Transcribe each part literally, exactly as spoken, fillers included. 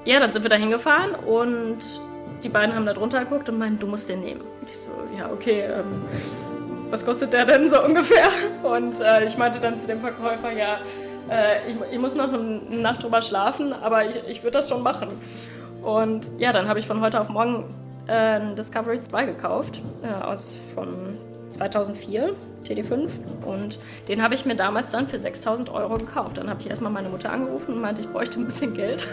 ja, dann sind wir da hingefahren und die beiden haben da drunter geguckt und meinten, du musst den nehmen. Und ich so, ja, okay, ähm, was kostet der denn so ungefähr? Und äh, ich meinte dann zu dem Verkäufer, ja, äh, ich, ich muss noch eine Nacht drüber schlafen, aber ich, ich würde das schon machen. Und ja, dann habe ich von heute auf morgen äh, einen Discovery zwei gekauft, äh, aus von zweitausendvier, T D fünf. Und den habe ich mir damals dann für sechstausend Euro gekauft. Dann habe ich erstmal meine Mutter angerufen und meinte, ich bräuchte ein bisschen Geld.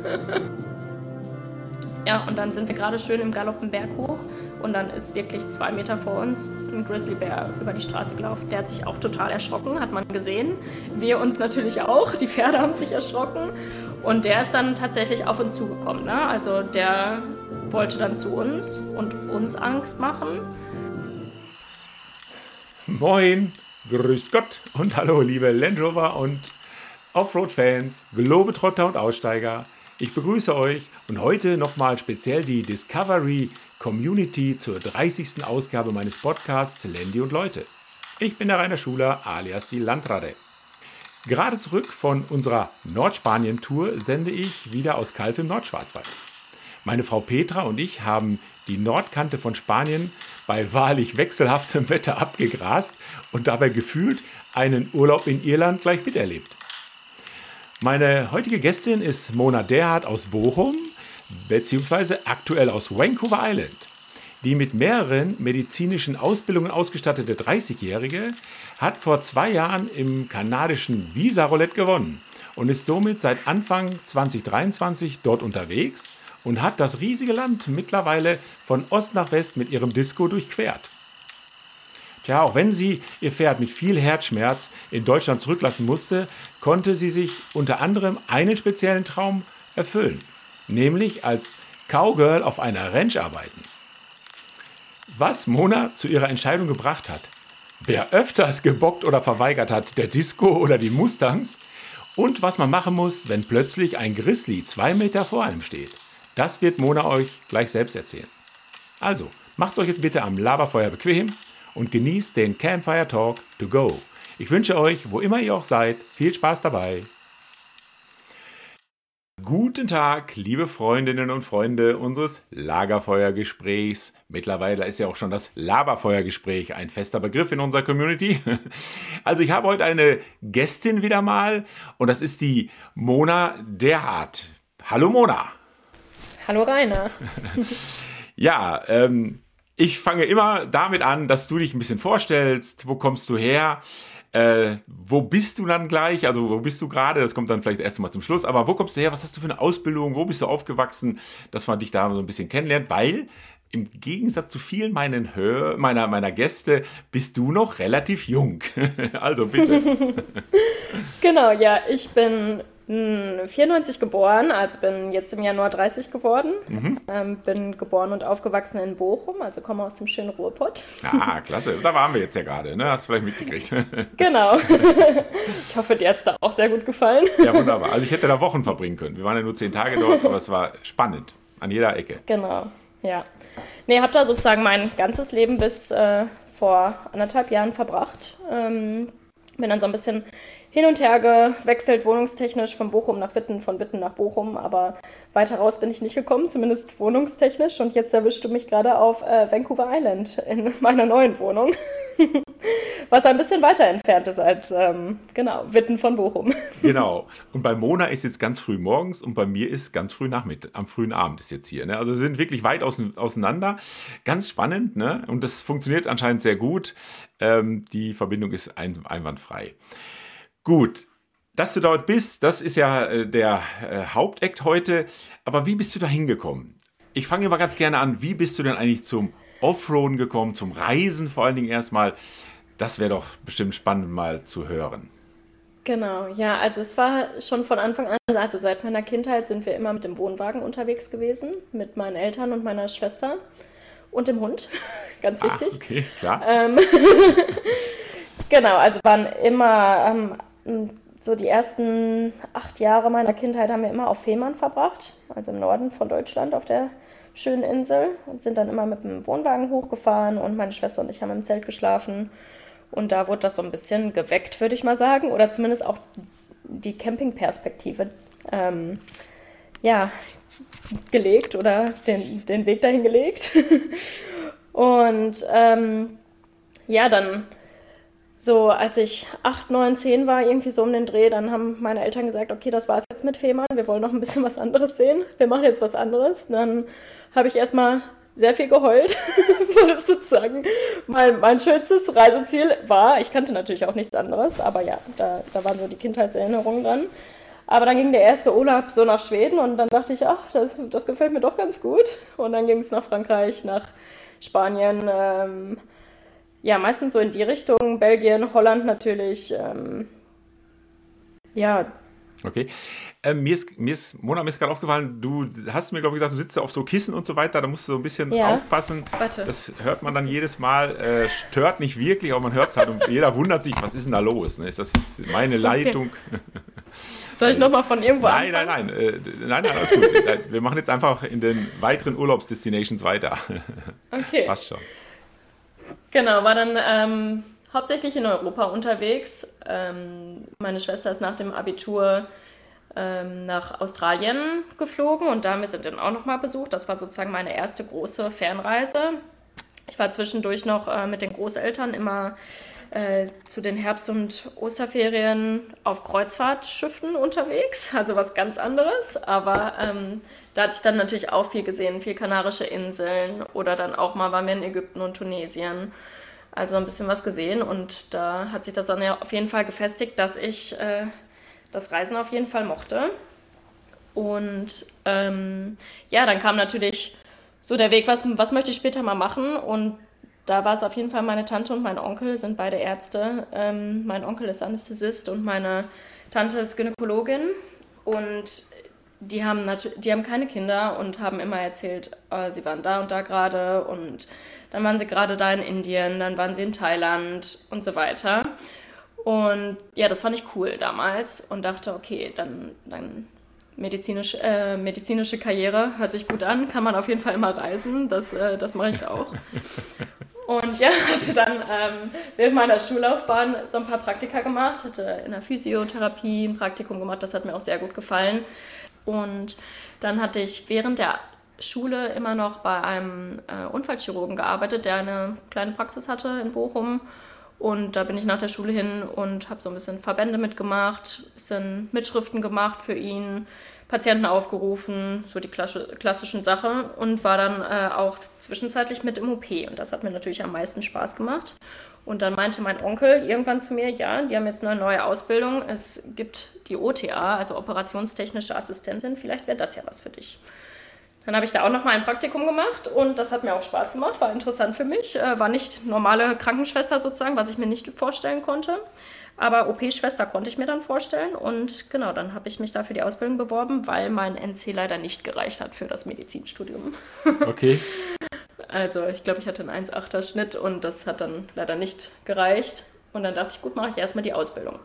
Ja, und dann sind wir gerade schön im Galoppenberg hoch und dann ist wirklich zwei Meter vor uns ein Grizzlybär über die Straße gelaufen. Der hat sich auch total erschrocken, hat man gesehen. Wir uns natürlich auch, die Pferde haben sich erschrocken und der ist dann tatsächlich auf uns zugekommen. Ne? Also der wollte dann zu uns und uns Angst machen. Moin, grüß Gott und hallo liebe Land Rover und Offroad-Fans, Globetrotter und Aussteiger. Ich begrüße euch und heute nochmal speziell die Discovery Community zur dreißigsten Ausgabe meines Podcasts Landy und Leute. Ich bin der Rainer Schuler alias die Landrade. Gerade zurück von unserer Nordspanien-Tour sende ich wieder aus Calw im Nordschwarzwald. Meine Frau Petra und ich haben die Nordkante von Spanien bei wahrlich wechselhaftem Wetter abgegrast und dabei gefühlt einen Urlaub in Irland gleich miterlebt. Meine heutige Gästin ist Mona Derhardt aus Bochum, beziehungsweise aktuell aus Vancouver Island. Die mit mehreren medizinischen Ausbildungen ausgestattete dreißigjährige hat vor zwei Jahren im kanadischen Visa-Roulette gewonnen und ist somit seit Anfang zweitausenddreiundzwanzig dort unterwegs und hat das riesige Land mittlerweile von Ost nach West mit ihrem Disco durchquert. Tja, auch wenn sie ihr Pferd mit viel Herzschmerz in Deutschland zurücklassen musste, konnte sie sich unter anderem einen speziellen Traum erfüllen, nämlich als Cowgirl auf einer Ranch arbeiten. Was Mona zu ihrer Entscheidung gebracht hat, wer öfters gebockt oder verweigert hat, der Disco oder die Mustangs, und was man machen muss, wenn plötzlich ein Grizzly zwei Meter vor einem steht, das wird Mona euch gleich selbst erzählen. Also, macht's euch jetzt bitte am Laberfeuer bequem und genießt den Campfire Talk to go. Ich wünsche euch, wo immer ihr auch seid, viel Spaß dabei. Guten Tag, liebe Freundinnen und Freunde unseres Lagerfeuergesprächs. Mittlerweile ist ja auch schon das Laberfeuergespräch ein fester Begriff in unserer Community. Also ich habe heute eine Gästin wieder mal und das ist die Mona Derhardt. Hallo Mona. Hallo Rainer. Ja, ähm... ich fange immer damit an, dass du dich ein bisschen vorstellst. Wo kommst du her? Äh, wo bist du dann gleich? Also wo bist du gerade? Das kommt dann vielleicht erst mal zum Schluss. Aber wo kommst du her? Was hast du für eine Ausbildung? Wo bist du aufgewachsen? Dass man dich da so ein bisschen kennenlernt. Weil im Gegensatz zu vielen meinen Hör- meiner, meiner Gäste bist du noch relativ jung. Also bitte. Genau, ja, ich bin vierundneunzig geboren, also bin jetzt im Januar dreißig geworden. Mhm. Ähm, bin geboren und aufgewachsen in Bochum, also komme aus dem schönen Ruhrpott. Ah, klasse. Da waren wir jetzt ja gerade, ne? Hast du vielleicht mitgekriegt. Genau. Ich hoffe, dir hat es da auch sehr gut gefallen. Ja, wunderbar. Also ich hätte da Wochen verbringen können. Wir waren ja nur zehn Tage dort, aber es war spannend. An jeder Ecke. Genau, ja. Nee, habe da sozusagen mein ganzes Leben bis äh, vor anderthalb Jahren verbracht. Ähm, bin dann so ein bisschen hin und her gewechselt, wohnungstechnisch von Bochum nach Witten, von Witten nach Bochum, aber weiter raus bin ich nicht gekommen, zumindest wohnungstechnisch. Und jetzt erwischst du mich gerade auf äh, Vancouver Island in meiner neuen Wohnung, was ein bisschen weiter entfernt ist als, ähm, genau, Witten von Bochum. Genau. Und bei Mona ist jetzt ganz früh morgens und bei mir ist ganz früh Nachmittag, am frühen Abend ist jetzt hier. Ne? Also wir sind wirklich weit auseinander. Ganz spannend, ne? Und das funktioniert anscheinend sehr gut. Ähm, die Verbindung ist ein, einwandfrei. Gut, dass du dort bist, das ist ja äh, der äh, Hauptakt heute. Aber wie bist du da hingekommen? Ich fange immer ganz gerne an. Wie bist du denn eigentlich zum Offroaden gekommen, zum Reisen vor allen Dingen erstmal? Das wäre doch bestimmt spannend mal zu hören. Genau, ja, also es war schon von Anfang an, also seit meiner Kindheit sind wir immer mit dem Wohnwagen unterwegs gewesen, mit meinen Eltern und meiner Schwester und dem Hund, ganz wichtig. Ah, okay, klar. Ähm, genau, also waren immer, ähm, so die ersten acht Jahre meiner Kindheit haben wir immer auf Fehmarn verbracht, also im Norden von Deutschland auf der schönen Insel und sind dann immer mit dem Wohnwagen hochgefahren und meine Schwester und ich haben im Zelt geschlafen. Und da wurde das so ein bisschen geweckt, würde ich mal sagen. Oder zumindest auch die Campingperspektive. Ähm, ja, gelegt oder den, den Weg dahin gelegt. Und ähm, ja, dann so, als ich acht, neun, zehn war, irgendwie so um den Dreh, dann haben meine Eltern gesagt, okay, das war's jetzt mit Fehmarn, wir wollen noch ein bisschen was anderes sehen, wir machen jetzt was anderes. Dann habe ich erstmal sehr viel geheult, weil das sozusagen mein, mein schönstes Reiseziel war. Ich kannte natürlich auch nichts anderes, aber ja, da, da waren so die Kindheitserinnerungen dran. Aber dann ging der erste Urlaub so nach Schweden und dann dachte ich, ach, das, das gefällt mir doch ganz gut. Und dann ging es nach Frankreich, nach Spanien, ähm, ja, meistens so in die Richtung, Belgien, Holland natürlich, ähm, ja. Okay. Ähm, mir ist, mir ist, Mona, mir ist gerade aufgefallen, du hast mir, glaube ich, gesagt, du sitzt ja auf so Kissen und so weiter, da musst du so ein bisschen Ja. aufpassen. Warte. Das hört man dann jedes Mal, äh, stört nicht wirklich, aber man hört es halt und jeder wundert sich, was ist denn da los? Ne? Ist das jetzt meine Leitung? Soll ich nochmal von irgendwo Nein, anfangen? nein, nein, äh, nein, nein, alles gut. Wir machen jetzt einfach in den weiteren Urlaubsdestinations weiter. Okay. Passt schon. Genau, war dann ähm, hauptsächlich in Europa unterwegs. Ähm, meine Schwester ist nach dem Abitur ähm, nach Australien geflogen und da haben wir sie dann auch nochmal besucht. Das war sozusagen meine erste große Fernreise. Ich war zwischendurch noch äh, mit den Großeltern immer äh, zu den Herbst- und Osterferien auf Kreuzfahrtschiffen unterwegs, also was ganz anderes. Aber ähm, da hatte ich dann natürlich auch viel gesehen, viel Kanarische Inseln oder dann auch mal waren wir in Ägypten und Tunesien. Also ein bisschen was gesehen und da hat sich das dann ja auf jeden Fall gefestigt, dass ich äh, das Reisen auf jeden Fall mochte. Und ähm, ja, dann kam natürlich so der Weg, was, was möchte ich später mal machen und da war es auf jeden Fall meine Tante und mein Onkel, sind beide Ärzte. Ähm, mein Onkel ist Anästhesist und meine Tante ist Gynäkologin und die haben, natu- die haben keine Kinder und haben immer erzählt, äh, sie waren da und da gerade und dann waren sie gerade da in Indien, dann waren sie in Thailand und so weiter. Und ja, das fand ich cool damals und dachte, okay, dann, dann medizinisch, äh, medizinische Karriere hört sich gut an, kann man auf jeden Fall immer reisen, das, äh, das mache ich auch. Und ja, hatte dann ähm, während meiner Schullaufbahn so ein paar Praktika gemacht, hatte in der Physiotherapie ein Praktikum gemacht, das hat mir auch sehr gut gefallen. Und dann hatte ich während der Schule immer noch bei einem äh, Unfallchirurgen gearbeitet, der eine kleine Praxis hatte in Bochum. Und da bin ich nach der Schule hin und habe so ein bisschen Verbände mitgemacht, ein bisschen Mitschriften gemacht für ihn, Patienten aufgerufen, so die klassischen Sachen und war dann äh, auch zwischenzeitlich mit im O P. Und das hat mir natürlich am meisten Spaß gemacht. Und dann meinte mein Onkel irgendwann zu mir, ja, die haben jetzt eine neue Ausbildung, es gibt die O T A, also operationstechnische Assistentin, vielleicht wäre das ja was für dich. Dann habe ich da auch noch mal ein Praktikum gemacht und das hat mir auch Spaß gemacht, war interessant für mich. Äh, war nicht normale Krankenschwester sozusagen, was ich mir nicht vorstellen konnte. Aber O P-Schwester konnte ich mir dann vorstellen und genau, dann habe ich mich da für die Ausbildung beworben, weil mein N C leider nicht gereicht hat für das Medizinstudium. Okay. Also ich glaube, ich hatte einen eins Komma achter Schnitt und das hat dann leider nicht gereicht. Und dann dachte ich, gut, mache ich erstmal die Ausbildung.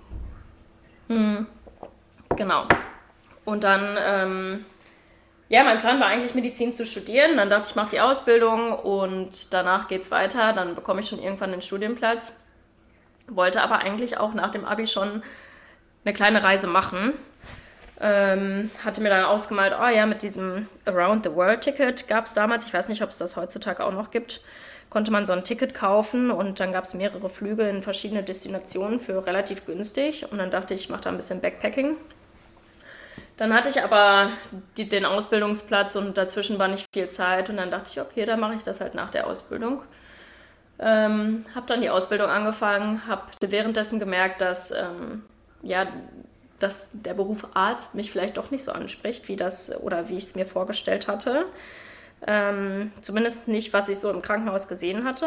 Hm, genau. Und dann... Ähm, Ja, mein Plan war eigentlich, Medizin zu studieren. Dann dachte ich, ich mache die Ausbildung und danach geht's weiter. Dann bekomme ich schon irgendwann den Studienplatz. Wollte aber eigentlich auch nach dem Abi schon eine kleine Reise machen. Ähm, hatte mir dann ausgemalt, oh ja, mit diesem Around the World Ticket gab es damals, ich weiß nicht, ob es das heutzutage auch noch gibt, konnte man so ein Ticket kaufen und dann gab es mehrere Flüge in verschiedene Destinationen für relativ günstig. Und dann dachte ich, ich mache da ein bisschen Backpacking. Dann hatte ich aber die, den Ausbildungsplatz und dazwischen war nicht viel Zeit und dann dachte ich, okay, dann mache ich das halt nach der Ausbildung. Ähm, habe dann die Ausbildung angefangen, habe währenddessen gemerkt, dass, ähm, ja, dass der Beruf Arzt mich vielleicht doch nicht so anspricht, wie das oder wie ich es mir vorgestellt hatte. Ähm, zumindest nicht, was ich so im Krankenhaus gesehen hatte.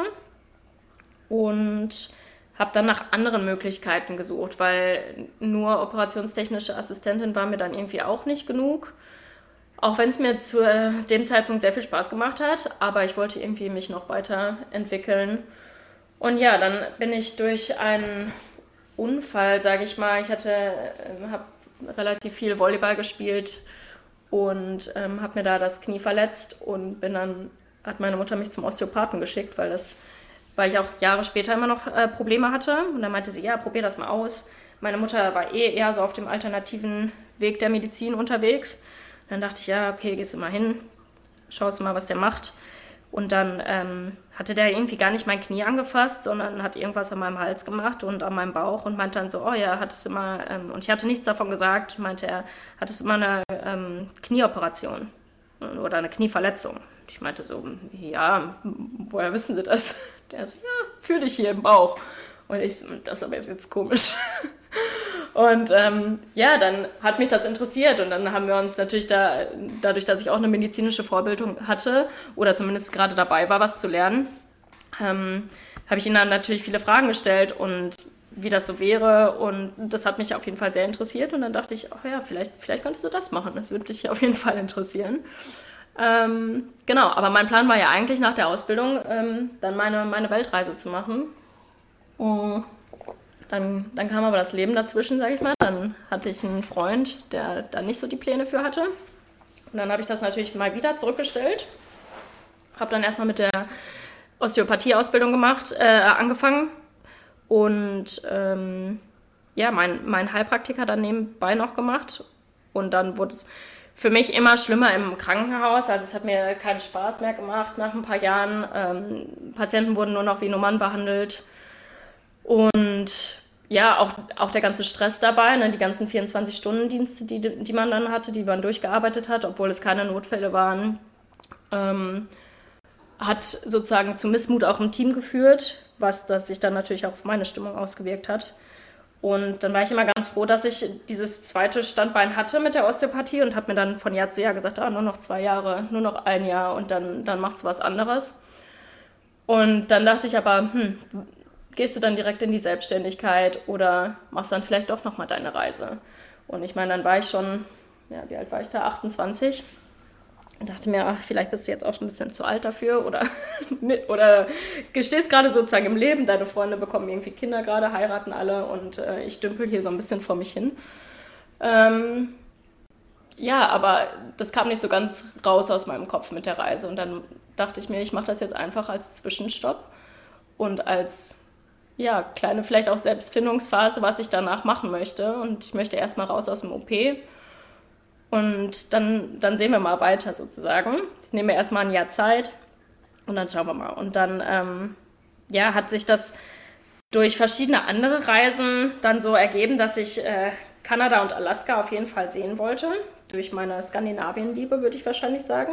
Und habe dann nach anderen Möglichkeiten gesucht, weil nur operationstechnische Assistentin war mir dann irgendwie auch nicht genug. Auch wenn es mir zu dem Zeitpunkt sehr viel Spaß gemacht hat, aber ich wollte irgendwie mich noch weiterentwickeln. Und ja, dann bin ich durch einen Unfall, sage ich mal, ich hatte, habe relativ viel Volleyball gespielt und ähm, habe mir da das Knie verletzt und bin dann, hat meine Mutter mich zum Osteopathen geschickt, weil das weil ich auch Jahre später immer noch äh, Probleme hatte. Und dann meinte sie, ja, probier das mal aus. Meine Mutter war eh eher so auf dem alternativen Weg der Medizin unterwegs. Dann dachte ich, ja, okay, gehst du mal hin, schaust du mal, was der macht. Und dann ähm, hatte der irgendwie gar nicht mein Knie angefasst, sondern hat irgendwas an meinem Hals gemacht und an meinem Bauch und meinte dann so, oh ja, hattest du mal, ähm, und ich hatte nichts davon gesagt, meinte er, hattest du mal eine ähm, Knieoperation oder eine Knieverletzung? Ich meinte so, ja, woher wissen Sie das? Der so, ja, fühle ich hier im Bauch. Und ich so, das aber ist jetzt komisch. Und ähm, ja, dann hat mich das interessiert und dann haben wir uns natürlich da, dadurch, dass ich auch eine medizinische Vorbildung hatte oder zumindest gerade dabei war, was zu lernen, ähm, habe ich ihm dann natürlich viele Fragen gestellt und wie das so wäre und das hat mich auf jeden Fall sehr interessiert und dann dachte ich, ach ja, vielleicht, vielleicht könntest du das machen, das würde dich auf jeden Fall interessieren. Ähm, genau, aber mein Plan war ja eigentlich nach der Ausbildung ähm, dann meine, meine Weltreise zu machen. Und Dann, dann kam aber das Leben dazwischen, sag ich mal. Dann hatte ich einen Freund, der da nicht so die Pläne für hatte. Und dann habe ich das natürlich mal wieder zurückgestellt. Habe dann erstmal mit der Osteopathie-Ausbildung gemacht, äh, angefangen. Und ähm, ja, mein, mein Heilpraktiker dann nebenbei noch gemacht. Und dann wurde es für mich immer schlimmer im Krankenhaus. Also es hat mir keinen Spaß mehr gemacht nach ein paar Jahren. Ähm, Patienten wurden nur noch wie Nummern behandelt. Und ja, auch, auch der ganze Stress dabei, ne, die ganzen vierundzwanzig-Stunden-Dienste, die, die man dann hatte, die man durchgearbeitet hat, obwohl es keine Notfälle waren, ähm, hat sozusagen zu Missmut auch im Team geführt, was das sich dann natürlich auch auf meine Stimmung ausgewirkt hat. Und dann war ich immer ganz froh, dass ich dieses zweite Standbein hatte mit der Osteopathie und habe mir dann von Jahr zu Jahr gesagt, ah, nur noch zwei Jahre, nur noch ein Jahr und dann, dann machst du was anderes. Und dann dachte ich aber, hm, gehst du dann direkt in die Selbstständigkeit oder machst dann vielleicht doch nochmal deine Reise? Und ich meine, dann war ich schon, ja, wie alt war ich da? achtundzwanzig. Und dachte mir, ach, vielleicht bist du jetzt auch schon ein bisschen zu alt dafür oder, oder stehst gerade sozusagen im Leben, deine Freunde bekommen irgendwie Kinder gerade, heiraten alle und äh, ich dümpel hier so ein bisschen vor mich hin. Ähm, ja, aber das kam nicht so ganz raus aus meinem Kopf mit der Reise und dann dachte ich mir, ich mache das jetzt einfach als Zwischenstopp und als ja, kleine vielleicht auch Selbstfindungsphase, was ich danach machen möchte. Und ich möchte erstmal raus aus dem O P. Und dann, dann sehen wir mal weiter sozusagen. Ich nehme mir erstmal ein Jahr Zeit und dann schauen wir mal. Und dann ähm, ja, hat sich das durch verschiedene andere Reisen dann so ergeben, dass ich äh, Kanada und Alaska auf jeden Fall sehen wollte. Durch meine Skandinavien-Liebe, würde ich wahrscheinlich sagen.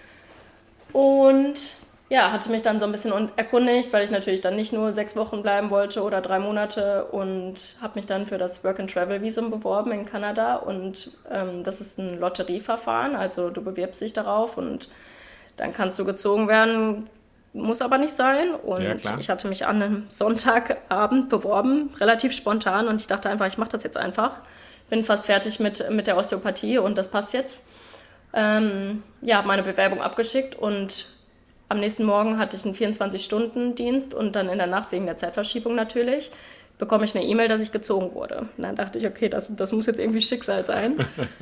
Und ja, hatte mich dann so ein bisschen erkundigt, weil ich natürlich dann nicht nur sechs Wochen bleiben wollte oder drei Monate und habe mich dann für das Work-and-Travel-Visum beworben in Kanada und ähm, das ist ein Lotterieverfahren, also du bewirbst dich darauf und dann kannst du gezogen werden, muss aber nicht sein und ja, ich hatte mich an einem Sonntagabend beworben, relativ spontan und ich dachte einfach, ich mache das jetzt einfach, bin fast fertig mit, mit der Osteopathie und das passt jetzt. Ähm, ja, habe meine Bewerbung abgeschickt und am nächsten Morgen hatte ich einen vierundzwanzig-Stunden-Dienst und dann in der Nacht, wegen der Zeitverschiebung natürlich, bekomme ich eine E-Mail, dass ich gezogen wurde. Und dann dachte ich, okay, das, das muss jetzt irgendwie Schicksal sein.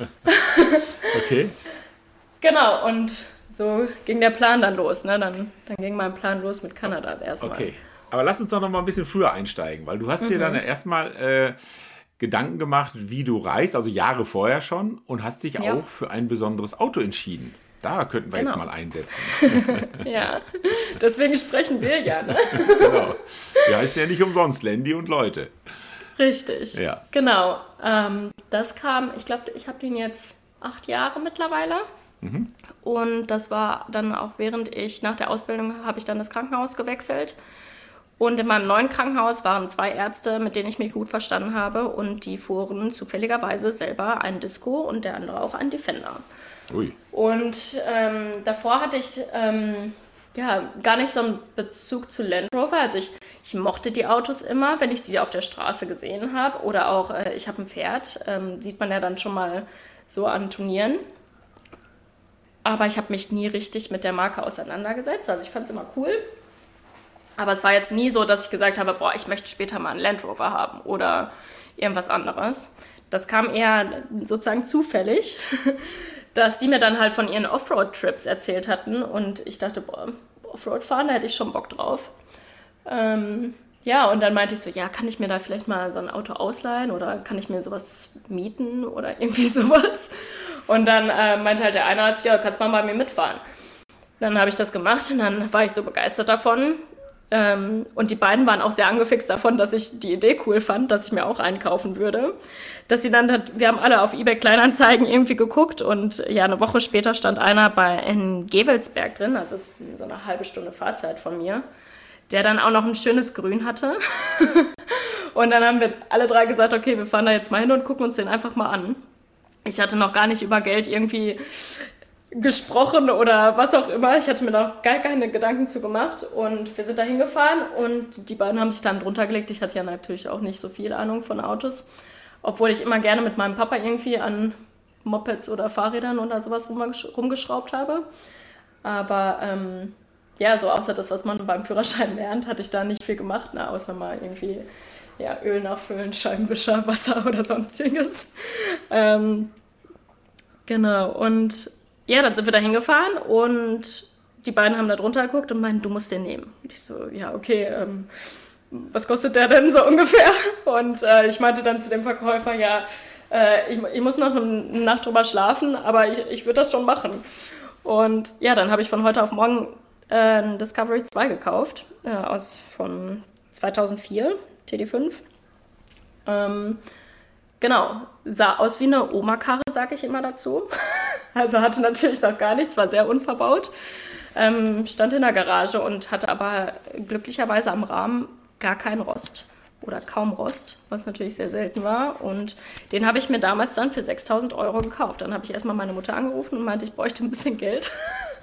Okay. Genau, und so ging der Plan dann los. Ne? Dann, dann ging mein Plan los mit Kanada erstmal. Okay, aber lass uns doch noch mal ein bisschen früher einsteigen, weil du hast dir mhm. dann erstmal äh, Gedanken gemacht, wie du reist, also Jahre vorher schon, und hast dich ja. auch für ein besonderes Auto entschieden. Da könnten wir genau. jetzt mal einsetzen. Ja, deswegen sprechen wir ja, ne? Genau. Wir heißen ja nicht umsonst Lendi und Leute. Richtig, ja. Genau. Ähm, das kam, ich glaube, ich habe den jetzt acht Jahre mittlerweile. Mhm. Und das war dann auch, während ich nach der Ausbildung, habe ich dann das Krankenhaus gewechselt. Und in meinem neuen Krankenhaus waren zwei Ärzte, mit denen ich mich gut verstanden habe. Und die fuhren zufälligerweise selber ein Disco und der andere auch ein Defender. Ui. Und ähm, davor hatte ich ähm, ja, gar nicht so einen Bezug zu Land Rover. Also ich, ich mochte die Autos immer, wenn ich die auf der Straße gesehen habe. Oder auch, äh, ich habe ein Pferd, ähm, sieht man ja dann schon mal so an Turnieren. Aber ich habe mich nie richtig mit der Marke auseinandergesetzt. Also ich fand es immer cool. Aber es war jetzt nie so, dass ich gesagt habe, boah, ich möchte später mal einen Land Rover haben oder irgendwas anderes. Das kam eher sozusagen zufällig, dass die mir dann halt von ihren Offroad-Trips erzählt hatten und ich dachte, boah, Offroad fahren, da hätte ich schon Bock drauf. Ähm, ja, und dann meinte ich so, ja, kann ich mir da vielleicht mal so ein Auto ausleihen oder kann ich mir sowas mieten oder irgendwie sowas? Und dann äh, meinte halt der eine Arzt, ja, kannst mal bei mir mitfahren. Dann habe ich das gemacht und dann war ich so begeistert davon. Ähm, und die beiden waren auch sehr angefixt davon, dass ich die Idee cool fand, dass ich mir auch einen kaufen würde. Dass sie dann, wir haben alle auf eBay Kleinanzeigen irgendwie geguckt und ja, eine Woche später stand einer bei in Gevelsberg drin, also das ist so eine halbe Stunde Fahrzeit von mir, der dann auch noch ein schönes Grün hatte. Und dann haben wir alle drei gesagt, okay, wir fahren da jetzt mal hin und gucken uns den einfach mal an. Ich hatte noch gar nicht über Geld irgendwie gesprochen oder was auch immer. Ich hatte mir noch gar keine Gedanken zu gemacht und wir sind da hingefahren und die beiden haben sich dann drunter gelegt. Ich hatte ja natürlich auch nicht so viel Ahnung von Autos, obwohl ich immer gerne mit meinem Papa irgendwie an Mopeds oder Fahrrädern oder sowas rumgeschraubt habe. Aber ähm, ja, so außer das, was man beim Führerschein lernt, hatte ich da nicht viel gemacht, ne? Außer mal irgendwie ja, Öl nachfüllen, Scheibenwischer, Wasser oder sonstiges. Ähm, genau, und ja, dann sind wir da hingefahren und die beiden haben da drunter geguckt und meinten, du musst den nehmen. Und ich so, ja, okay, ähm, was kostet der denn so ungefähr? Und äh, ich meinte dann zu dem Verkäufer, ja, äh, ich, ich muss noch eine Nacht drüber schlafen, aber ich, ich würde das schon machen. Und ja, dann habe ich von heute auf morgen äh, einen Discovery zwei gekauft, äh, aus von zweitausendvier, T D fünf. Ähm, genau, sah aus wie eine Oma-Karre, sage ich immer dazu. Also hatte natürlich noch gar nichts, war sehr unverbaut. Ähm, stand in der Garage und hatte aber glücklicherweise am Rahmen gar keinen Rost oder kaum Rost, was natürlich sehr selten war. Und den habe ich mir damals dann für sechstausend Euro gekauft. Dann habe ich erstmal meine Mutter angerufen und meinte, ich bräuchte ein bisschen Geld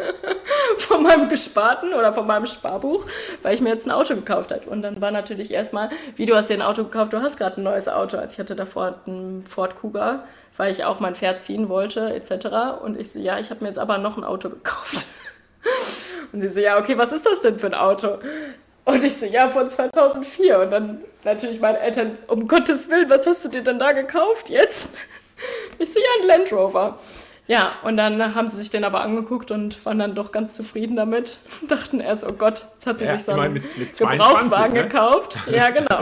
von meinem Gesparten oder von meinem Sparbuch, weil ich mir jetzt ein Auto gekauft habe. Und dann war natürlich erstmal, wie, du hast dir ein Auto gekauft, du hast gerade ein neues Auto. Also ich hatte davor einen Ford Kuga, weil ich auch mein Pferd ziehen wollte et cetera. Und ich so, ja, ich habe mir jetzt aber noch ein Auto gekauft. Und sie so, ja, okay, was ist das denn für ein Auto? Und ich so, ja, von zweitausendvier. Und dann natürlich meine Eltern, um Gottes Willen, was hast du dir denn da gekauft jetzt? Ich so, ja, ein Land Rover. Ja, und dann haben sie sich den aber angeguckt und waren dann doch ganz zufrieden damit. Dachten erst, oh Gott, jetzt hat sie ja, sich so einen mit, mit Gebrauchtwagen ne? gekauft. Ja, genau.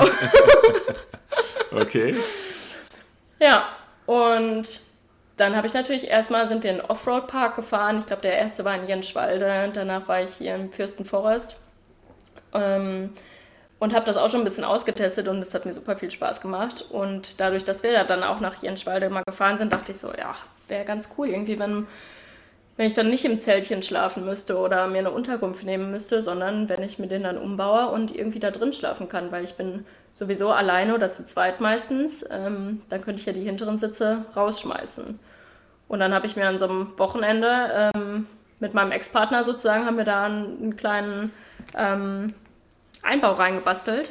Okay. Ja, und dann habe ich natürlich erstmal, sind wir in den Offroad-Park gefahren. Ich glaube, der erste war in Jenschwalde. Danach war ich hier im Fürstenforst. Ähm, und habe das Auto ein bisschen ausgetestet und es hat mir super viel Spaß gemacht. Und dadurch, dass wir dann auch nach Jenschwalde mal gefahren sind, dachte ich so, ja, wäre ganz cool irgendwie, wenn, wenn ich dann nicht im Zeltchen schlafen müsste oder mir eine Unterkunft nehmen müsste, sondern wenn ich mir den dann umbaue und irgendwie da drin schlafen kann, weil ich bin sowieso alleine oder zu zweit meistens, ähm, dann könnte ich ja die hinteren Sitze rausschmeißen. Und dann habe ich mir an so einem Wochenende ähm, mit meinem Ex-Partner sozusagen, haben wir da einen, einen kleinen ähm, Einbau reingebastelt.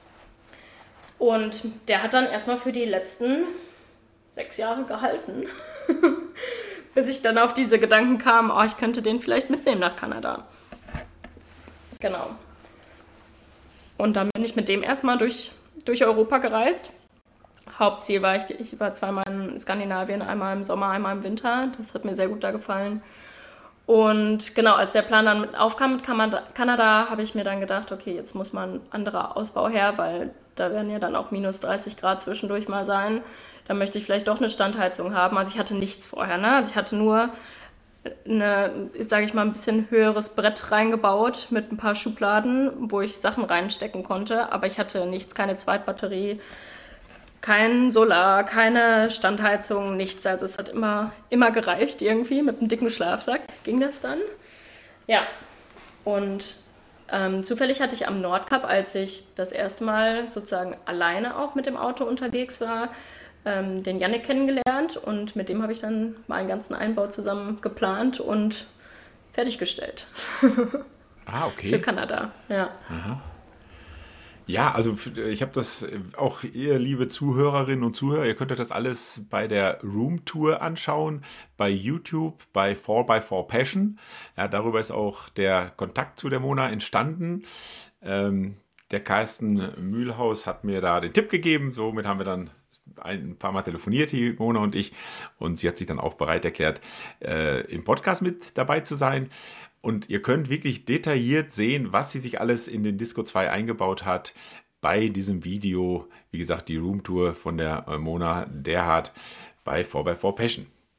Und der hat dann erstmal für die letzten sechs Jahre gehalten, bis ich dann auf diese Gedanken kam, oh, ich könnte den vielleicht mitnehmen nach Kanada. Genau. Und dann bin ich mit dem erstmal durch, durch Europa gereist. Hauptziel war, ich, ich war zweimal in Skandinavien, einmal im Sommer, einmal im Winter. Das hat mir sehr gut da gefallen. Und genau, als der Plan dann aufkam mit Kanada, habe ich mir dann gedacht, okay, jetzt muss mal ein anderer Ausbau her, weil da werden ja dann auch minus dreißig Grad zwischendurch mal sein. Da möchte ich vielleicht doch eine Standheizung haben. Also ich hatte nichts vorher, ne? Also ich hatte nur eine, sage ich mal, ein bisschen höheres Brett reingebaut mit ein paar Schubladen, wo ich Sachen reinstecken konnte. Aber ich hatte nichts, keine Zweitbatterie, kein Solar, keine Standheizung, nichts. Also es hat immer, immer gereicht irgendwie. Mit einem dicken Schlafsack ging das dann. Ja, und ähm, zufällig hatte ich am Nordkap, als ich das erste Mal sozusagen alleine auch mit dem Auto unterwegs war, ähm, den Jannik kennengelernt. Und mit dem habe ich dann meinen ganzen Einbau zusammen geplant und fertiggestellt. Ah, okay. Für Kanada, ja. Aha. Ja, also ich habe das auch, ihr liebe Zuhörerinnen und Zuhörer, ihr könnt euch das alles bei der Roomtour anschauen, bei YouTube, bei four by four Passion. Ja, darüber ist auch der Kontakt zu der Mona entstanden. Ähm, der Carsten Mühlhaus hat mir da den Tipp gegeben, somit haben wir dann ein paar Mal telefoniert, die Mona und ich, und sie hat sich dann auch bereit erklärt, äh, im Podcast mit dabei zu sein. Und ihr könnt wirklich detailliert sehen, was sie sich alles in den Disco zwei eingebaut hat bei diesem Video. Wie gesagt, die Roomtour von der Mona Derhardt bei four by four Passion.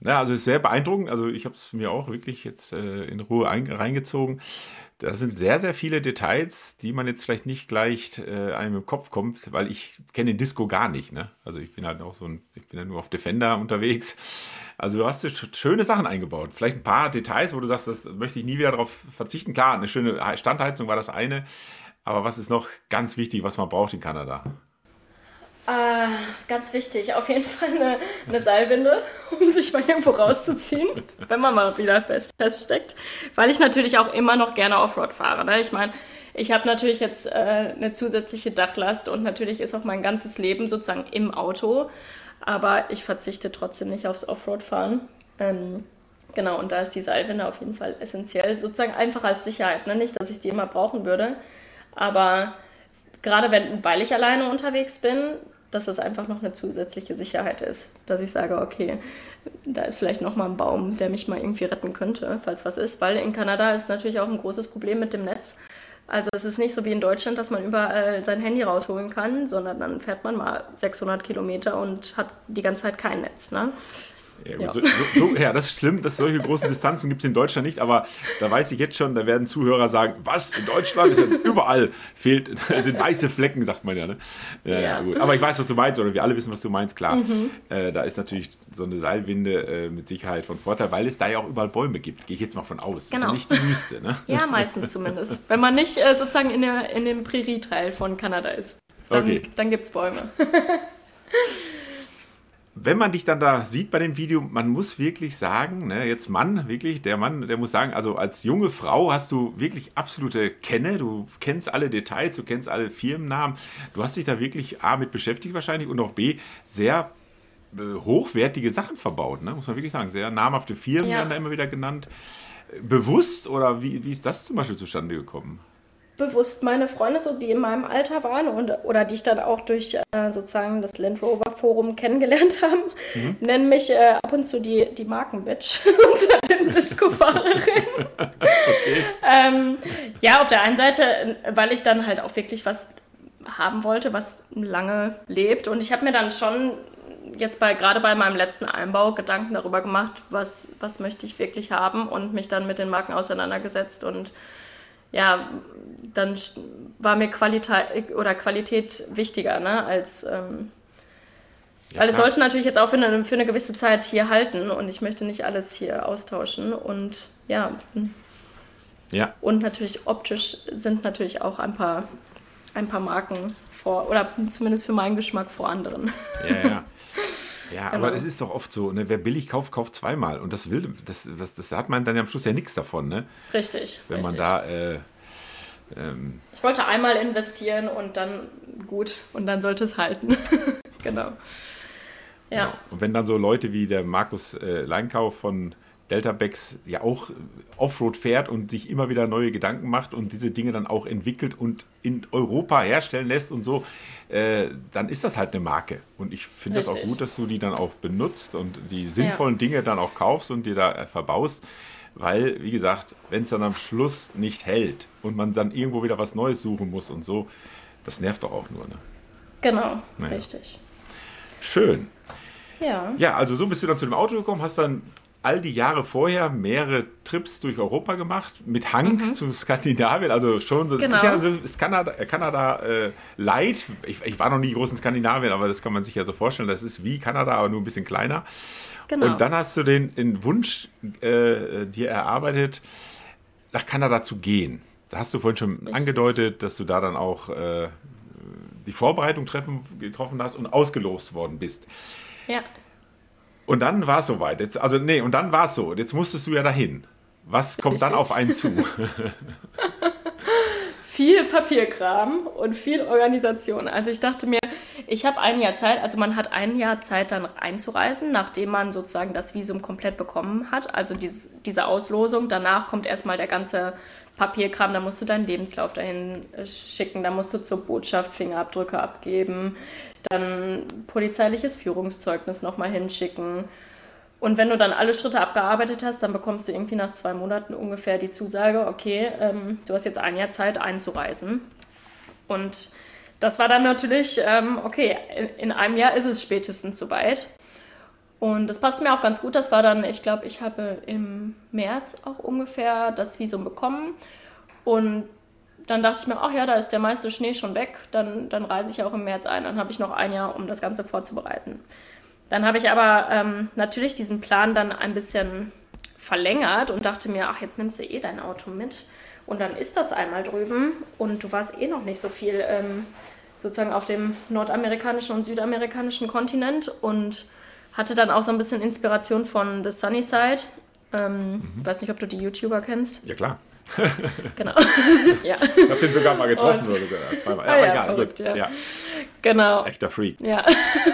Ja, also es ist sehr beeindruckend. Also ich habe es mir auch wirklich jetzt äh, in Ruhe ein, reingezogen. Da sind sehr, sehr viele Details, die man jetzt vielleicht nicht gleich äh, einem im Kopf kommt, weil ich kenne den Disco gar nicht. Ne? Also ich bin halt auch so ein, ich bin ja nur auf Defender unterwegs. Also du hast sch- schöne Sachen eingebaut. Vielleicht ein paar Details, wo du sagst, das möchte ich nie wieder darauf verzichten. Klar, eine schöne Standheizung war das eine. Aber was ist noch ganz wichtig, was man braucht in Kanada? Äh, ganz wichtig, auf jeden Fall eine, eine Seilwinde, um sich mal irgendwo rauszuziehen, wenn man mal wieder feststeckt. Weil ich natürlich auch immer noch gerne Offroad fahre. Ne? Ich meine, ich habe natürlich jetzt äh, eine zusätzliche Dachlast und natürlich ist auch mein ganzes Leben sozusagen im Auto. Aber ich verzichte trotzdem nicht aufs Offroad-Fahren. Ähm, genau, und da ist die Seilwinde auf jeden Fall essentiell. Sozusagen einfach als Sicherheit. Ne? Nicht, dass ich die immer brauchen würde, aber gerade wenn, weil ich alleine unterwegs bin, dass das einfach noch eine zusätzliche Sicherheit ist. Dass ich sage, okay, da ist vielleicht noch mal ein Baum, der mich mal irgendwie retten könnte, falls was ist. Weil in Kanada ist natürlich auch ein großes Problem mit dem Netz. Also es ist nicht so wie in Deutschland, dass man überall sein Handy rausholen kann, sondern dann fährt man mal sechshundert Kilometer und hat die ganze Zeit kein Netz. Ne? Ja, Ja. gut, so, so, ja, das ist schlimm, dass solche großen Distanzen gibt es in Deutschland nicht, aber da weiß ich jetzt schon, da werden Zuhörer sagen, was, in Deutschland ist ja überall fehlt, es sind weiße Flecken, sagt man ja, ne? Ja, ja. Ja, gut. Aber ich weiß, was du meinst, oder wir alle wissen, was du meinst, klar. Mhm. Äh, da ist natürlich so eine Seilwinde äh, mit Sicherheit von Vorteil, weil es da ja auch überall Bäume gibt, gehe ich jetzt mal von aus. Genau. Das ist ja nicht die Wüste, ne? Ja, meistens zumindest. Wenn man nicht äh, sozusagen in, der, in dem Prärie-Teil von Kanada ist, dann, okay. dann gibt es Bäume. Wenn man dich dann da sieht bei dem Video, man muss wirklich sagen, ne, jetzt Mann, wirklich, der Mann, der muss sagen, also als junge Frau hast du wirklich absolute Kenne, du kennst alle Details, du kennst alle Firmennamen, du hast dich da wirklich A mit beschäftigt wahrscheinlich und auch B sehr äh, hochwertige Sachen verbaut, ne, muss man wirklich sagen, sehr namhafte Firmen Ja. werden da immer wieder genannt. Bewusst oder wie, wie ist das zum Beispiel zustande gekommen? Bewusst meine Freunde, so die in meinem Alter waren und, oder die ich dann auch durch äh, sozusagen das Land Rover Forum kennengelernt habe, mhm. nennen mich äh, ab und zu die, die Markenbitch unter den Disco-Fahrerinnen. Okay. ähm, ja, auf der einen Seite, weil ich dann halt auch wirklich was haben wollte, was lange lebt. Und ich habe mir dann schon jetzt bei gerade bei meinem letzten Einbau Gedanken darüber gemacht, was, was möchte ich wirklich haben und mich dann mit den Marken auseinandergesetzt und ja, dann war mir Qualität oder Qualität wichtiger, ne, als ähm, ja, weil es sollte natürlich jetzt auch für eine, für eine gewisse Zeit hier halten und ich möchte nicht alles hier austauschen und ja, ja. Und natürlich optisch sind natürlich auch ein paar, ein paar Marken vor, oder zumindest für meinen Geschmack vor anderen. Ja, ja. Ja, genau. Aber es ist doch oft so, ne, wer billig kauft, kauft zweimal. Und das will, das, das, das hat man dann ja am Schluss ja nichts davon, ne? Richtig. Wenn richtig. man da. Äh, ähm, ich wollte einmal investieren und dann gut, und dann sollte es halten. Genau. Ja. Genau. Und wenn dann so Leute wie der Markus äh, Leinkauf von Delta Becks ja auch Offroad fährt und sich immer wieder neue Gedanken macht und diese Dinge dann auch entwickelt und in Europa herstellen lässt und so, äh, dann ist das halt eine Marke. Und ich finde das auch gut, dass du die dann auch benutzt und die sinnvollen ja. Dinge dann auch kaufst und dir da äh, verbaust. Weil, wie gesagt, wenn es dann am Schluss nicht hält und man dann irgendwo wieder was Neues suchen muss und so, das nervt doch auch nur. Ne? Genau, naja. Richtig. Schön. Ja. Ja, also so bist du dann zu dem Auto gekommen, hast dann all die Jahre vorher mehrere Trips durch Europa gemacht, mit Hang mhm. zu Skandinavien, also schon, das genau. ist ja ist Kanada, Kanada äh, light. Ich, ich war noch nie groß in Skandinavien, aber das kann man sich ja so vorstellen, das ist wie Kanada, aber nur ein bisschen kleiner. Genau. Und dann hast du den, den Wunsch äh, dir erarbeitet, nach Kanada zu gehen. Da hast du vorhin schon Richtig. angedeutet, dass du da dann auch äh, die Vorbereitung treffen, getroffen hast und ausgelost worden bist. Ja. Und dann war es soweit. Jetzt, also nee, und dann war es so. Jetzt musstest du ja dahin. Was kommt Richtig. dann auf einen zu? Viel Papierkram und viel Organisation. Also ich dachte mir, ich habe ein Jahr Zeit, also man hat ein Jahr Zeit dann einzureisen, nachdem man sozusagen das Visum komplett bekommen hat. Also dieses, diese Auslosung. Danach kommt erstmal der ganze Papierkram, da musst du deinen Lebenslauf dahin schicken, da musst du zur Botschaft Fingerabdrücke abgeben, dann polizeiliches Führungszeugnis nochmal hinschicken. Und wenn du dann alle Schritte abgearbeitet hast, dann bekommst du irgendwie nach zwei Monaten ungefähr die Zusage, okay, ähm, du hast jetzt ein Jahr Zeit einzureisen. Und das war dann natürlich, ähm, okay, in, in einem Jahr ist es spätestens soweit. Und das passte mir auch ganz gut. Das war dann, ich glaube, ich habe im März auch ungefähr das Visum bekommen. Und dann dachte ich mir, ach ja, da ist der meiste Schnee schon weg. Dann, dann reise ich auch im März ein. Dann habe ich noch ein Jahr, um das Ganze vorzubereiten. Dann habe ich aber ähm, natürlich diesen Plan dann ein bisschen verlängert und dachte mir, ach, jetzt nimmst du eh dein Auto mit. Und dann ist das einmal drüben. Und du warst eh noch nicht so viel ähm, sozusagen auf dem nordamerikanischen und südamerikanischen Kontinent. Und hatte dann auch so ein bisschen Inspiration von The Sunny Side. Ähm, mhm. Ich weiß nicht, ob du die YouTuber kennst. Ja, klar. Genau. Ja. Ich habe den sogar mal getroffen Und, oder so. Zweimal. Ja, ah, aber ja, egal. verrückt, Gut. Ja. Ja. Genau. Echter Freak. Ja.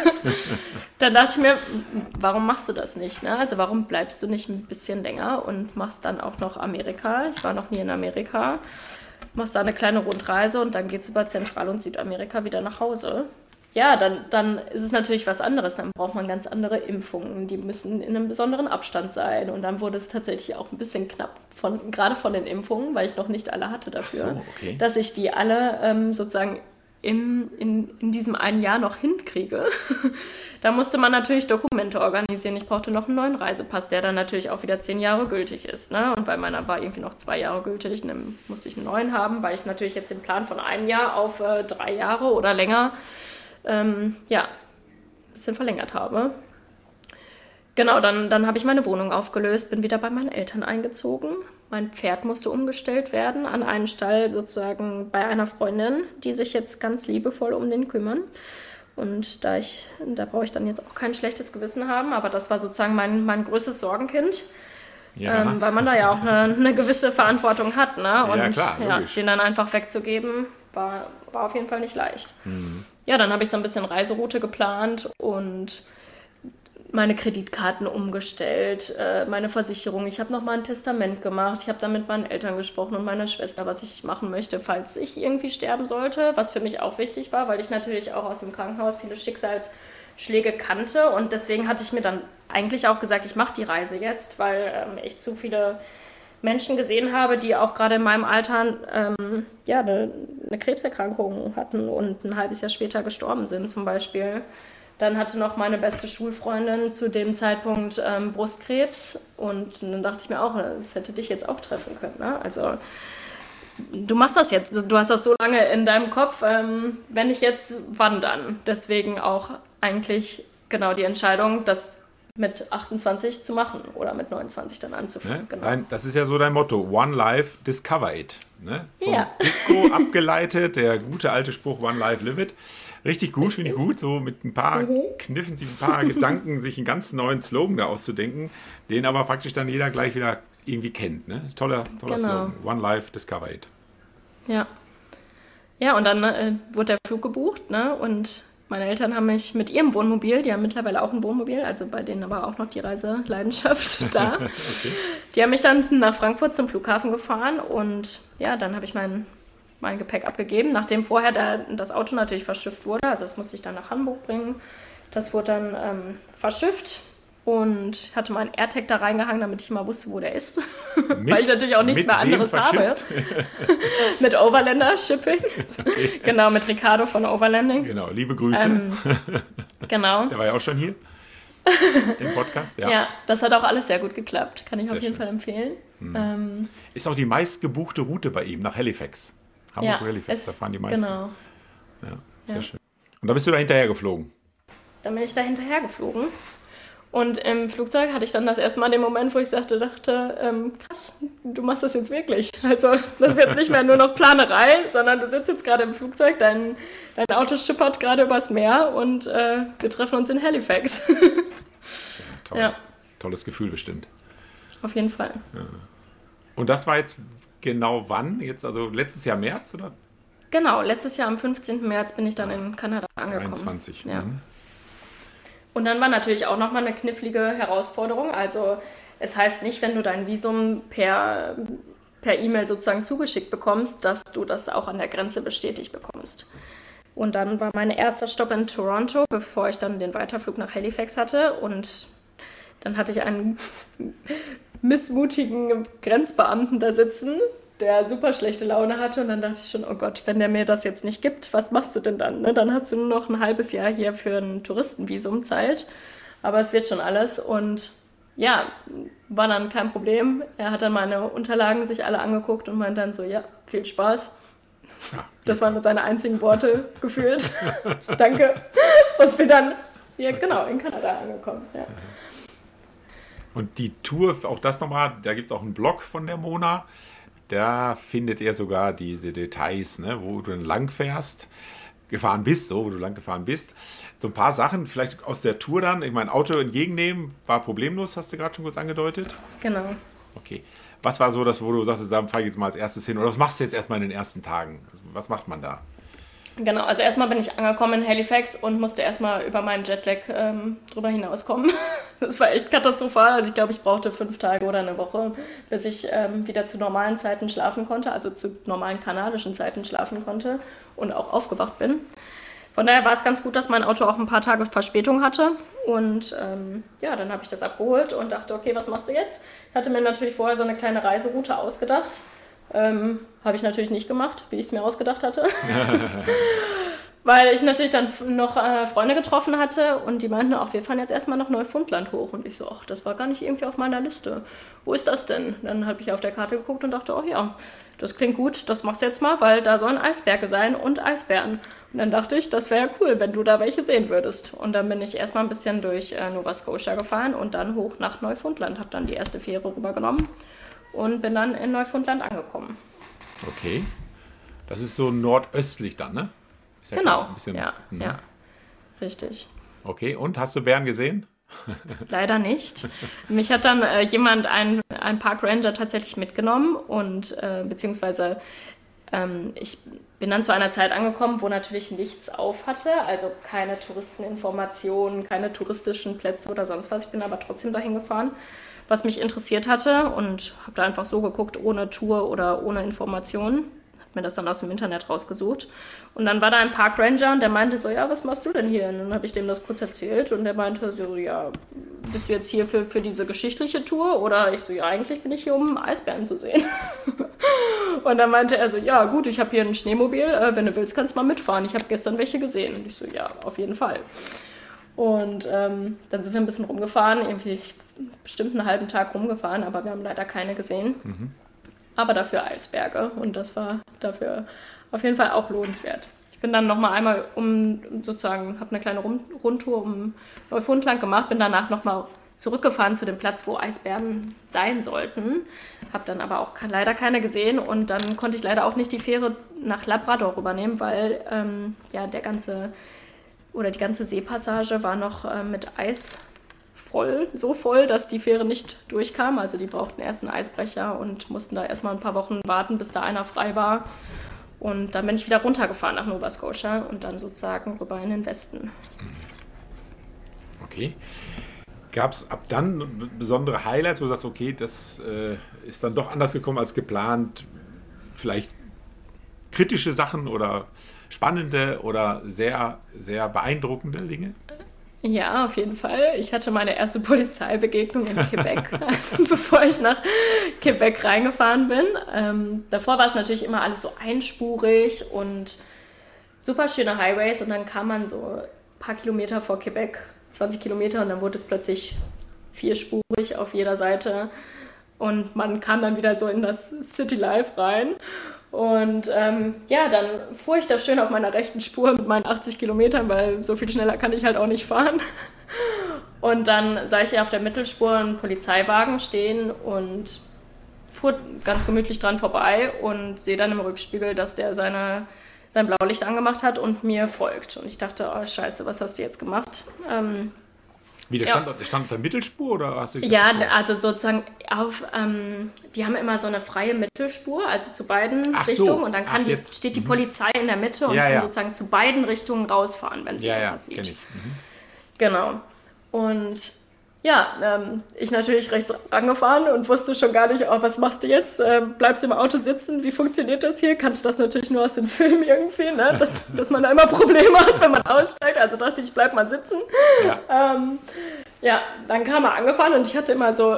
Dann dachte ich mir, warum machst du das nicht? Ne? Also warum bleibst du nicht ein bisschen länger und machst dann auch noch Amerika? Ich war noch nie in Amerika. Machst da eine kleine Rundreise und dann geht's über Zentral- und Südamerika wieder nach Hause. Ja, dann, dann ist es natürlich was anderes. Dann braucht man ganz andere Impfungen. Die müssen in einem besonderen Abstand sein. Und dann wurde es tatsächlich auch ein bisschen knapp, von, gerade von den Impfungen, weil ich noch nicht alle hatte dafür, Ach so, okay. dass ich die alle ähm, sozusagen im, in, in diesem einen Jahr noch hinkriege. Da musste man natürlich Dokumente organisieren. Ich brauchte noch einen neuen Reisepass, der dann natürlich auch wieder zehn Jahre gültig ist. Ne? Und weil meiner war irgendwie noch zwei Jahre gültig, dann musste ich einen neuen haben, weil ich natürlich jetzt den Plan von einem Jahr auf äh, drei Jahre oder länger Ähm, ja, ein bisschen verlängert habe. Genau, dann, dann habe ich meine Wohnung aufgelöst, bin wieder bei meinen Eltern eingezogen. Mein Pferd musste umgestellt werden an einen Stall sozusagen bei einer Freundin, die sich jetzt ganz liebevoll um den kümmern. Und da ich, da brauche ich dann jetzt auch kein schlechtes Gewissen haben, aber das war sozusagen mein, mein größtes Sorgenkind. Ja. Ähm, weil man da ja auch eine, eine gewisse Verantwortung hat, ne? Und ja, klar, ja, den dann einfach wegzugeben, war, war auf jeden Fall nicht leicht. Mhm. Ja, dann habe ich so ein bisschen Reiseroute geplant und meine Kreditkarten umgestellt, äh, meine Versicherung. Ich habe nochmal ein Testament gemacht. Ich habe dann mit meinen Eltern gesprochen und meiner Schwester, was ich machen möchte, falls ich irgendwie sterben sollte, was für mich auch wichtig war, weil ich natürlich auch aus dem Krankenhaus viele Schicksalsschläge kannte. Und deswegen hatte ich mir dann eigentlich auch gesagt, ich mache die Reise jetzt, weil ähm, ich zu viele Menschen gesehen habe, die auch gerade in meinem Alter ähm, ja, eine, eine Krebserkrankung hatten und ein halbes Jahr später gestorben sind zum Beispiel. Dann hatte noch meine beste Schulfreundin zu dem Zeitpunkt ähm, Brustkrebs und dann dachte ich mir auch, das hätte dich jetzt auch treffen können. Ne? Also du machst das jetzt, du hast das so lange in deinem Kopf, ähm, wenn nicht jetzt, wann dann? Deswegen auch eigentlich genau die Entscheidung, dass mit achtundzwanzig zu machen oder mit neunundzwanzig dann anzufangen. Ne? Genau. Nein, das ist ja so dein Motto, One Life, Discover It. Ne? Vom Ja. Disco abgeleitet, der gute alte Spruch One Life, Live It. Richtig gut, finde ich gut, so mit ein paar Mhm. Kniffen, sich ein paar Gedanken, sich einen ganz neuen Slogan da auszudenken, den aber praktisch dann jeder gleich wieder irgendwie kennt. Ne? Toller, toller Genau. Slogan. One Life, Discover It. Ja. Ja, und dann äh, wurde der Flug gebucht, ne? Und meine Eltern haben mich mit ihrem Wohnmobil, die haben mittlerweile auch ein Wohnmobil, also bei denen war auch noch die Reiseleidenschaft da. Okay. Die haben mich dann nach Frankfurt zum Flughafen gefahren und ja, dann habe ich mein, mein Gepäck abgegeben, nachdem vorher der, das Auto natürlich verschifft wurde, also das musste ich dann nach Hamburg bringen. Das wurde dann ähm, verschifft und hatte meinen AirTag da reingehangen, damit ich immer wusste, wo der ist. Mit, Weil ich natürlich auch nichts mit mehr anderes wem habe. verschifft? Mit Overlander Shipping. Okay. Genau, mit Ricardo von Overlanding. Genau, liebe Grüße. Ähm, genau. Der war ja auch schon hier im Podcast. Ja. Ja, das hat auch alles sehr gut geklappt. Kann ich Sehr auf jeden schön. Fall empfehlen. Ähm, Ist auch die meistgebuchte Route bei ihm nach Halifax. Hamburg, ja, Halifax, es- da fahren die meisten. Genau. Ja, sehr Ja. schön. Und da bist du da hinterher geflogen. Dann bin ich da hinterher geflogen. Und im Flugzeug hatte ich dann das erste Mal den Moment, wo ich sagte, dachte, ähm, krass, du machst das jetzt wirklich. Also das ist jetzt nicht mehr nur noch Planerei, sondern du sitzt jetzt gerade im Flugzeug, dein, dein Auto schippert gerade übers Meer und äh, wir treffen uns in Halifax. Ja, toll. Ja. Tolles Gefühl bestimmt. Auf jeden Fall. Und das war jetzt genau wann? Jetzt also letztes Jahr März oder Genau, letztes Jahr am fünfzehnten März bin ich dann in Kanada angekommen. dreiundzwanzig? Ja. Mhm. Und dann war natürlich auch nochmal eine knifflige Herausforderung. Also es heißt nicht, wenn du dein Visum per, per E-Mail sozusagen zugeschickt bekommst, dass du das auch an der Grenze bestätigt bekommst. Und dann war mein erster Stopp in Toronto, bevor ich dann den Weiterflug nach Halifax hatte. Und dann hatte ich einen missmutigen Grenzbeamten da sitzen, der super schlechte Laune hatte. Und dann dachte ich schon, oh Gott, wenn der mir das jetzt nicht gibt, was machst du denn dann? Ne? Dann hast du nur noch ein halbes Jahr hier für ein Touristenvisum Zeit. Aber es wird schon alles und ja, war dann kein Problem. Er hat dann meine Unterlagen sich alle angeguckt und meinte dann so, ja, viel Spaß. Ja, das waren seine einzigen Worte gefühlt. Danke. Und bin dann hier genau in Kanada angekommen. Ja. Und die Tour, auch das nochmal, da gibt es auch einen Blog von der Mona. Da findet ihr sogar diese Details, ne, wo du dann lang fährst, gefahren bist, so, wo du lang gefahren bist. So ein paar Sachen vielleicht aus der Tour dann. Ich meine, Auto entgegennehmen war problemlos, hast du gerade schon kurz angedeutet. Genau. Okay. Was war so das, wo du sagst, da fahre ich jetzt mal als erstes hin? Oder was machst du jetzt erstmal in den ersten Tagen? Was macht man da? Genau, also erstmal bin ich angekommen in Halifax und musste erstmal über meinen Jetlag ähm, drüber hinauskommen. Das war echt katastrophal. Also ich glaube, ich brauchte fünf Tage oder eine Woche, bis ich ähm, wieder zu normalen Zeiten schlafen konnte, also zu normalen kanadischen Zeiten schlafen konnte und auch aufgewacht bin. Von daher war es ganz gut, dass mein Auto auch ein paar Tage Verspätung hatte. Und ähm, ja, dann habe ich das abgeholt und dachte, okay, was machst du jetzt? Ich hatte mir natürlich vorher so eine kleine Reiseroute ausgedacht. Ähm, habe ich natürlich nicht gemacht, wie ich es mir ausgedacht hatte. Weil ich natürlich dann noch äh, Freunde getroffen hatte und die meinten auch, wir fahren jetzt erstmal nach Neufundland hoch. Und ich so, ach, das war gar nicht irgendwie auf meiner Liste. Wo ist das denn? Dann habe ich auf der Karte geguckt und dachte, oh ja, das klingt gut, das machst du jetzt mal, weil da sollen Eisberge sein und Eisbären. Und dann dachte ich, das wäre ja cool, wenn du da welche sehen würdest. Und dann bin ich erstmal ein bisschen durch äh, Nova Scotia gefahren und dann hoch nach Neufundland, habe dann die erste Fähre rübergenommen und bin dann in Neufundland angekommen. Okay. Das ist so nordöstlich dann, ne? Ist ja genau, klar, ein bisschen, ja, ne? ja, richtig. Okay, und hast du Bären gesehen? Leider nicht. Mich hat dann äh, jemand, ein, ein Parkranger tatsächlich mitgenommen und äh, beziehungsweise ähm, ich bin dann zu einer Zeit angekommen, wo natürlich nichts auf hatte, also keine Touristeninformationen, keine touristischen Plätze oder sonst was. Ich bin aber trotzdem dahin gefahren, was mich interessiert hatte und habe da einfach so geguckt, ohne Tour oder ohne Informationen. Mir das dann aus dem Internet rausgesucht. Und dann war da ein Parkranger und der meinte so, ja, was machst du denn hier? Und dann habe ich dem das kurz erzählt und der meinte so, ja, bist du jetzt hier für, für diese geschichtliche Tour? Oder ich so, ja, eigentlich bin ich hier, um Eisbären zu sehen. Und dann meinte er so, ja, gut, ich habe hier ein Schneemobil, äh, wenn du willst, kannst du mal mitfahren. Ich habe gestern welche gesehen. Und ich so, ja, auf jeden Fall. Und ähm, dann sind wir ein bisschen rumgefahren, irgendwie bestimmt einen halben Tag rumgefahren, aber wir haben leider keine gesehen. Mhm. Aber dafür Eisberge und das war dafür auf jeden Fall auch lohnenswert. Ich bin dann nochmal einmal um, sozusagen, habe eine kleine Rundtour um Neufundland gemacht, bin danach nochmal zurückgefahren zu dem Platz, wo Eisbären sein sollten, habe dann aber auch leider keine gesehen und dann konnte ich leider auch nicht die Fähre nach Labrador rübernehmen, weil ähm, ja der ganze, oder die ganze Seepassage war noch äh, mit Eis voll, so voll, dass die Fähre nicht durchkam. Also die brauchten erst einen Eisbrecher und mussten da erstmal ein paar Wochen warten, bis da einer frei war. Und dann bin ich wieder runtergefahren nach Nova Scotia und dann sozusagen rüber in den Westen. Okay. Gab es ab dann besondere Highlights, wo du sagst, okay, das äh, ist dann doch anders gekommen als geplant? Vielleicht kritische Sachen oder spannende oder sehr, sehr beeindruckende Dinge? Ja, auf jeden Fall. Ich hatte meine erste Polizeibegegnung in Quebec, bevor ich nach Quebec reingefahren bin. Ähm, davor war es natürlich immer alles so einspurig und super schöne Highways und dann kam man so ein paar Kilometer vor Quebec, zwanzig Kilometer und dann wurde es plötzlich vierspurig auf jeder Seite und man kam dann wieder so in das City Life rein. Und ähm, ja, dann fuhr ich da schön auf meiner rechten Spur mit meinen achtzig Kilometern, weil so viel schneller kann ich halt auch nicht fahren. Und dann sah ich ja auf der Mittelspur einen Polizeiwagen stehen und fuhr ganz gemütlich dran vorbei und sehe dann im Rückspiegel, dass der seine, sein Blaulicht angemacht hat und mir folgt. Und ich dachte, oh scheiße, was hast du jetzt gemacht? Ähm, Wie, der ja. stand, stand es an Mittelspur oder hast du dich Ja, also sozusagen auf, ähm, die haben immer so eine freie Mittelspur, also zu beiden Ach so. Richtungen und dann kann Ach, die, jetzt. steht die Mhm. Polizei in der Mitte und Ja, kann ja. sozusagen zu beiden Richtungen rausfahren, wenn sie Ja, ja, irgendwas sieht. kenne ich. Mhm. Genau. Und ja, ähm, ich natürlich rechts rangefahren und wusste schon gar nicht, oh, was machst du jetzt? Ähm, bleibst du im Auto sitzen? Wie funktioniert das hier? Kannte das natürlich nur aus den Filmen irgendwie, ne? dass, dass man da immer Probleme hat, wenn man aussteigt. Also dachte ich, ich bleib mal sitzen. Ja. Ähm, ja, dann kam er angefahren und ich hatte immer so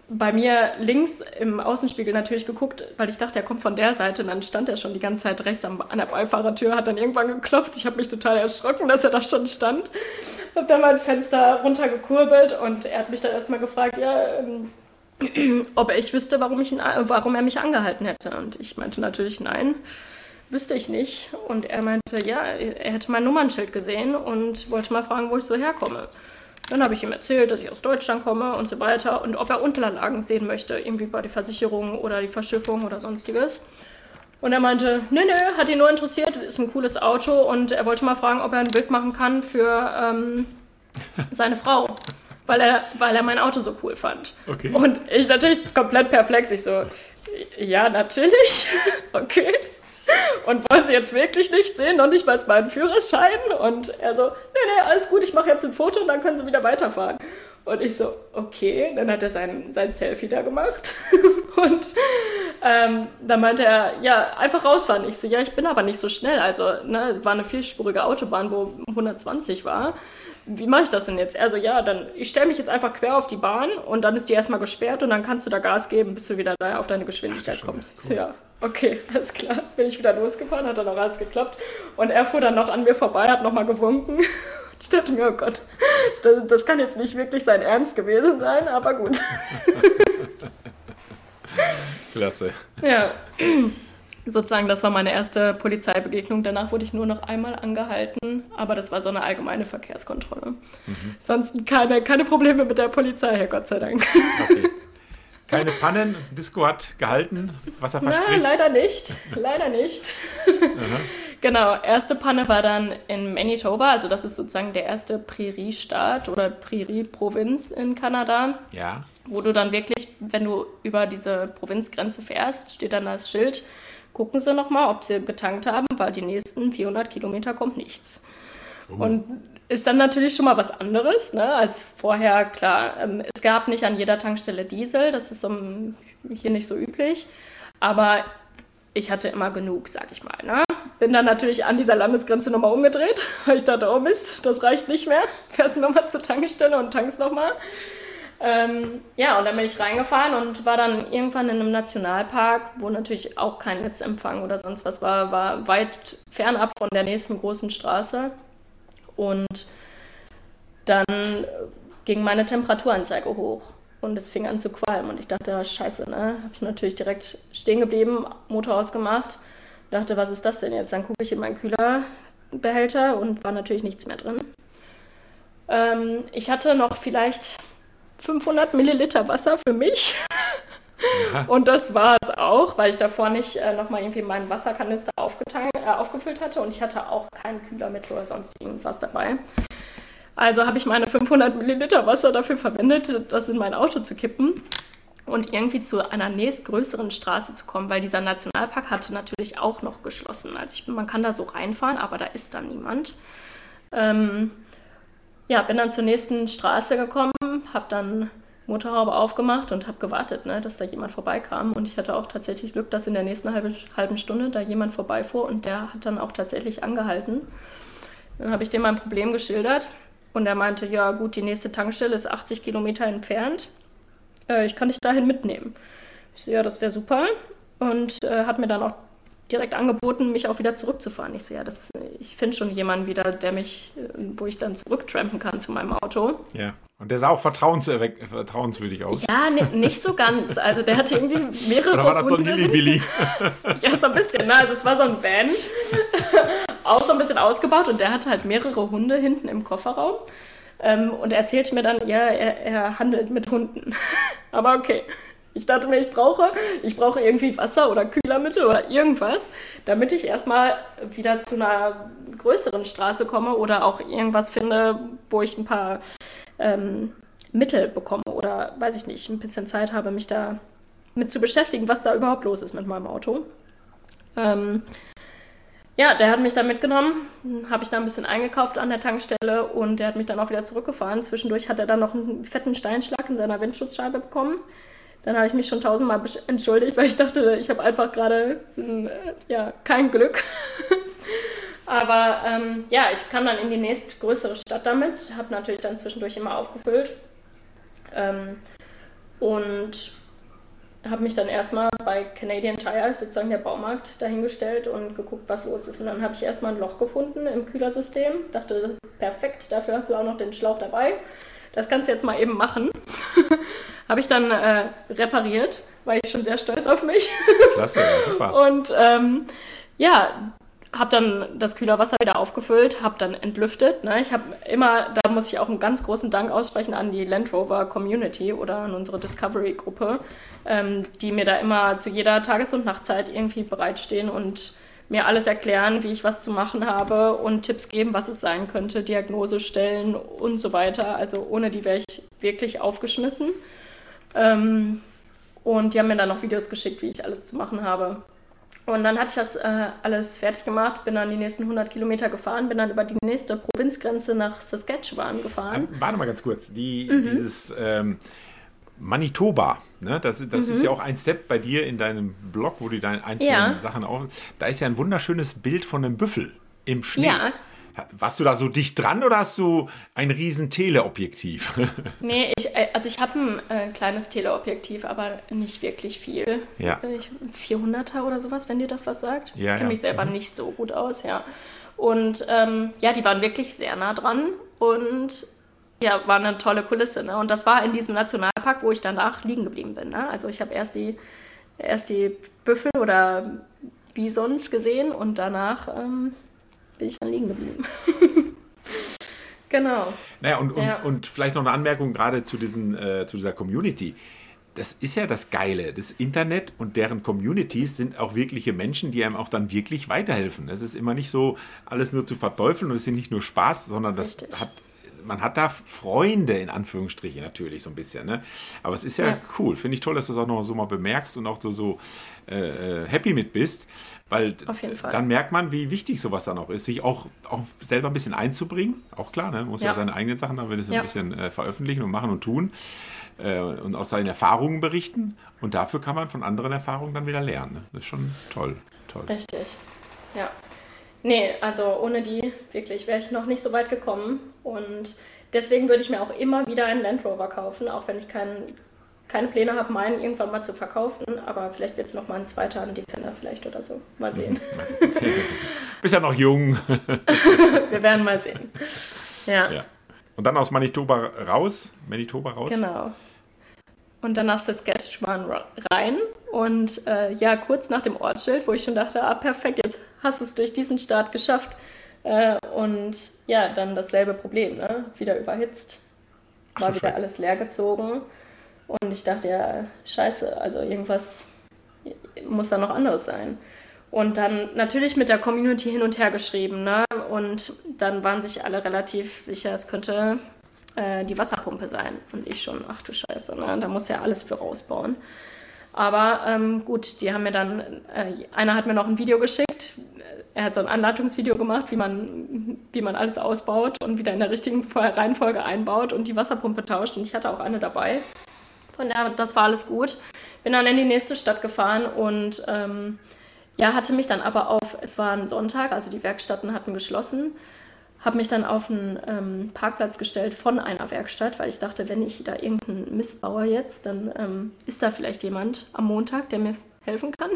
bei mir links im Außenspiegel natürlich geguckt, weil ich dachte, er kommt von der Seite. Und dann stand er schon die ganze Zeit rechts an der Beifahrertür, hat dann irgendwann geklopft. Ich habe mich total erschrocken, dass er da schon stand. Habe dann mein Fenster runtergekurbelt und er hat mich dann erstmal gefragt, ja, ähm, ob ich wüsste, warum, ich ihn, warum er mich angehalten hätte. Und ich meinte natürlich, nein, wüsste ich nicht. Und er meinte, ja, er hätte mein Nummernschild gesehen und wollte mal fragen, wo ich so herkomme. Dann habe ich ihm erzählt, dass ich aus Deutschland komme und so weiter und ob er Unterlagen sehen möchte, irgendwie bei der Versicherung oder die Verschiffung oder sonstiges. Und er meinte, nö, nö, hat ihn nur interessiert, ist ein cooles Auto und er wollte mal fragen, ob er ein Bild machen kann für ähm, seine Frau, weil er, weil er mein Auto so cool fand. Okay. Und ich natürlich komplett perplex, ich so, ja, natürlich, okay. Und wollen Sie jetzt wirklich nicht sehen, noch nicht mal meinen Führerschein? Und er so, nee, nee, alles gut, ich mache jetzt ein Foto und dann können Sie wieder weiterfahren. Und ich so, okay, dann hat er sein, sein Selfie da gemacht. Und ähm, dann meinte er, ja, einfach rausfahren. Ich so, ja, ich bin aber nicht so schnell. Also, ne, es war eine vierspurige Autobahn, wo hundertzwanzig war. Wie mache ich das denn jetzt? Er so, ja, dann, ich stelle mich jetzt einfach quer auf die Bahn und dann ist die erstmal gesperrt und dann kannst du da Gas geben, bis du wieder da auf deine Geschwindigkeit kommst. Ich so, ja, okay, alles klar. Bin ich wieder losgefahren, hat dann auch alles geklappt. Und er fuhr dann noch an mir vorbei, hat nochmal gewunken. Ich dachte mir, oh Gott, das, das kann jetzt nicht wirklich sein Ernst gewesen sein, aber gut. Klasse. Ja, sozusagen, das war meine erste Polizeibegegnung. Danach wurde ich nur noch einmal angehalten, aber das war so eine allgemeine Verkehrskontrolle. Mhm. Sonst keine, keine Probleme mit der Polizei, Herr Gott sei Dank. Okay. Keine Pannen, Disco hat gehalten, was er verspricht? Nein, leider nicht, leider nicht. Genau, erste Panne war dann in Manitoba, also das ist sozusagen der erste Präriestaat oder Prärie-Provinz in Kanada. Ja. Wo du dann wirklich, wenn du über diese Provinzgrenze fährst, steht dann das Schild, gucken Sie nochmal, ob Sie getankt haben, weil die nächsten vierhundert Kilometer kommt nichts. Oh. Und ist dann natürlich schon mal was anderes, ne, als vorher, klar. Ähm, es gab nicht an jeder Tankstelle Diesel, das ist um, hier nicht so üblich, aber ich hatte immer genug, sag ich mal. Ne? Bin dann natürlich an dieser Landesgrenze nochmal umgedreht, weil ich dachte, oh Mist, das reicht nicht mehr. Fährst du nochmal zur Tankstelle und tankst nochmal. Ähm, ja, und dann bin ich reingefahren und war dann irgendwann in einem Nationalpark, wo natürlich auch kein Netzempfang oder sonst was war, war weit fernab von der nächsten großen Straße. Und dann ging meine Temperaturanzeige hoch und es fing an zu qualmen. Und ich dachte, scheiße, ne? Hab ich natürlich direkt stehen geblieben, Motor ausgemacht. Dachte, was ist das denn jetzt? Dann gucke ich in meinen Kühlerbehälter und war natürlich nichts mehr drin. Ähm, ich hatte noch vielleicht fünfhundert Milliliter Wasser für mich. Ja. Und das war es auch, weil ich davor nicht äh, nochmal irgendwie meinen Wasserkanister aufgetankt, äh, aufgefüllt hatte und ich hatte auch kein Kühlermittel oder sonst irgendwas dabei. Also habe ich meine fünfhundert Milliliter Wasser dafür verwendet, das in mein Auto zu kippen und irgendwie zu einer nächstgrößeren Straße zu kommen, weil dieser Nationalpark hatte natürlich auch noch geschlossen. Also ich, man kann da so reinfahren, aber da ist dann niemand. Ähm, ja, bin dann zur nächsten Straße gekommen, habe dann Motorhaube aufgemacht und habe gewartet, ne, dass da jemand vorbeikam. Und ich hatte auch tatsächlich Glück, dass in der nächsten halbe, halben Stunde da jemand vorbeifuhr und der hat dann auch tatsächlich angehalten. Dann habe ich dem mein Problem geschildert und er meinte, ja gut, die nächste Tankstelle ist achtzig Kilometer entfernt. Äh, ich kann dich dahin mitnehmen. Ich so, ja, das wäre super. Und äh, hat mir dann auch direkt angeboten, mich auch wieder zurückzufahren. Ich so, ja, das, ich finde schon jemanden wieder, der mich, wo ich dann zurücktrampen kann zu meinem Auto. Ja. Und der sah auch vertrauens- vertrauenswürdig aus. Ja, ne, nicht so ganz. Also der hatte irgendwie mehrere Oder war das so ein Hilly-Billy? Ja, so ein bisschen. Ne? Also es war so ein Van, auch so ein bisschen ausgebaut und der hatte halt mehrere Hunde hinten im Kofferraum. Ähm, und er erzählte mir dann, ja, er, er handelt mit Hunden. Aber okay. Ich dachte mir, ich brauche, ich brauche irgendwie Wasser oder Kühlermittel oder irgendwas, damit ich erstmal wieder zu einer größeren Straße komme oder auch irgendwas finde, wo ich ein paar ähm, Mittel bekomme oder, weiß ich nicht, ein bisschen Zeit habe, mich da mit zu beschäftigen, was da überhaupt los ist mit meinem Auto. Ähm, ja, der hat mich dann mitgenommen, habe ich da ein bisschen eingekauft an der Tankstelle und der hat mich dann auch wieder zurückgefahren. Zwischendurch hat er dann noch einen fetten Steinschlag in seiner Windschutzscheibe bekommen. Dann habe ich mich schon tausendmal entschuldigt, weil ich dachte, ich habe einfach gerade ja, kein Glück. Aber ähm, ja, ich kam dann in die nächstgrößere Stadt damit, habe natürlich dann zwischendurch immer aufgefüllt. Ähm, und habe mich dann erstmal bei Canadian Tire, sozusagen der Baumarkt, dahingestellt und geguckt, was los ist. Und dann habe ich erstmal ein Loch gefunden im Kühlersystem. Dachte, perfekt, dafür hast du auch noch den Schlauch dabei. Das kannst du jetzt mal eben machen. Habe ich dann äh, repariert, war ich schon sehr stolz auf mich. Klasse, ja, super. Und ähm, ja, habe dann das Kühlerwasser wieder aufgefüllt, habe dann entlüftet. Ne? Ich habe immer, da muss ich auch einen ganz großen Dank aussprechen an die Land Rover Community oder an unsere Discovery-Gruppe, ähm, die mir da immer zu jeder Tages- und Nachtzeit irgendwie bereitstehen und mir alles erklären, wie ich was zu machen habe und Tipps geben, was es sein könnte, Diagnose stellen und so weiter. Also ohne die wäre ich wirklich aufgeschmissen. Ähm, und die haben mir dann noch Videos geschickt, wie ich alles zu machen habe. Und dann hatte ich das äh, alles fertig gemacht, bin dann die nächsten hundert Kilometer gefahren, bin dann über die nächste Provinzgrenze nach Saskatchewan gefahren. Warte mal ganz kurz, die, mhm. dieses ähm, Manitoba, ne? das, das mhm. ist ja auch ein Step bei dir in deinem Blog, wo du deine einzelnen ja. Sachen auf... Da ist ja ein wunderschönes Bild von einem Büffel im Schnee. Ja. Warst du da so dicht dran oder hast du ein riesen Teleobjektiv? Nee, ich, also ich habe ein äh, kleines Teleobjektiv, aber nicht wirklich viel. Ja. Ich, vierhunderter oder sowas, wenn dir das was sagt. Ja, ich kenne ja. mich selber mhm. nicht so gut aus, ja. Und ähm, ja, die waren wirklich sehr nah dran und ja, war eine tolle Kulisse. Ne? Und das war in diesem Nationalpark, wo ich danach liegen geblieben bin. Ne? Also ich habe erst die, erst die Büffel oder Bisons gesehen und danach... Ähm, bin ich dann liegen geblieben. Genau. Naja, und, und, ja. und vielleicht noch eine Anmerkung gerade zu, diesen, äh, zu dieser Community. Das ist ja das Geile. Das Internet und deren Communities sind auch wirkliche Menschen, die einem auch dann wirklich weiterhelfen. Es ist immer nicht so, alles nur zu verteufeln und es ist nicht nur Spaß, sondern das Richtig. hat... Man hat da Freunde, in Anführungsstrichen natürlich so ein bisschen. Ne? Aber es ist ja, ja. cool. Finde ich toll, dass du es auch noch so mal bemerkst und auch so, so äh, happy mit bist. Weil Auf jeden Fall. Dann merkt man, wie wichtig sowas dann auch ist, sich auch, auch selber ein bisschen einzubringen. Auch klar, ne? Man muss ja, ja seine eigenen Sachen dann ja. ein bisschen äh, veröffentlichen und machen und tun. Äh, und aus seinen Erfahrungen berichten. Und dafür kann man von anderen Erfahrungen dann wieder lernen. Ne? Das ist schon toll. toll. Richtig, ja. Nee, also ohne die wirklich wäre ich noch nicht so weit gekommen und deswegen würde ich mir auch immer wieder einen Land Rover kaufen, auch wenn ich kein, keine Pläne habe, meinen irgendwann mal zu verkaufen, aber vielleicht wird es noch mal ein zweiter, ein Defender vielleicht oder so, mal sehen. Bist ja noch jung. Wir werden mal sehen. Ja. ja. Und dann aus Manitoba raus, Manitoba raus. Genau. Und dann nach Saskatchewan rein und äh, ja, kurz nach dem Ortsschild, wo ich schon dachte, ah perfekt, jetzt hast du es durch diesen Start geschafft. Äh, und ja, dann dasselbe Problem, ne? Wieder überhitzt, war wieder alles leergezogen und ich dachte, ja, scheiße, also irgendwas muss da noch anderes sein. Und dann natürlich mit der Community hin und her geschrieben, ne? Und dann waren sich alle relativ sicher, es könnte... die Wasserpumpe sein. Und ich schon, ach du Scheiße, ne? Da muss ja alles für rausbauen. Aber ähm, gut, die haben mir dann, äh, einer hat mir noch ein Video geschickt, er hat so ein Anleitungsvideo gemacht, wie man, wie man alles ausbaut und wieder in der richtigen Reihenfolge einbaut und die Wasserpumpe tauscht. Und ich hatte auch eine dabei. Und ja, das war alles gut. Bin dann in die nächste Stadt gefahren und ähm, ja, hatte mich dann aber auf, es war ein Sonntag, also die Werkstätten hatten geschlossen, habe mich dann auf einen ähm, Parkplatz gestellt von einer Werkstatt, weil ich dachte, wenn ich da irgendeinen Mist baue jetzt, dann ähm, ist da vielleicht jemand am Montag, der mir helfen kann.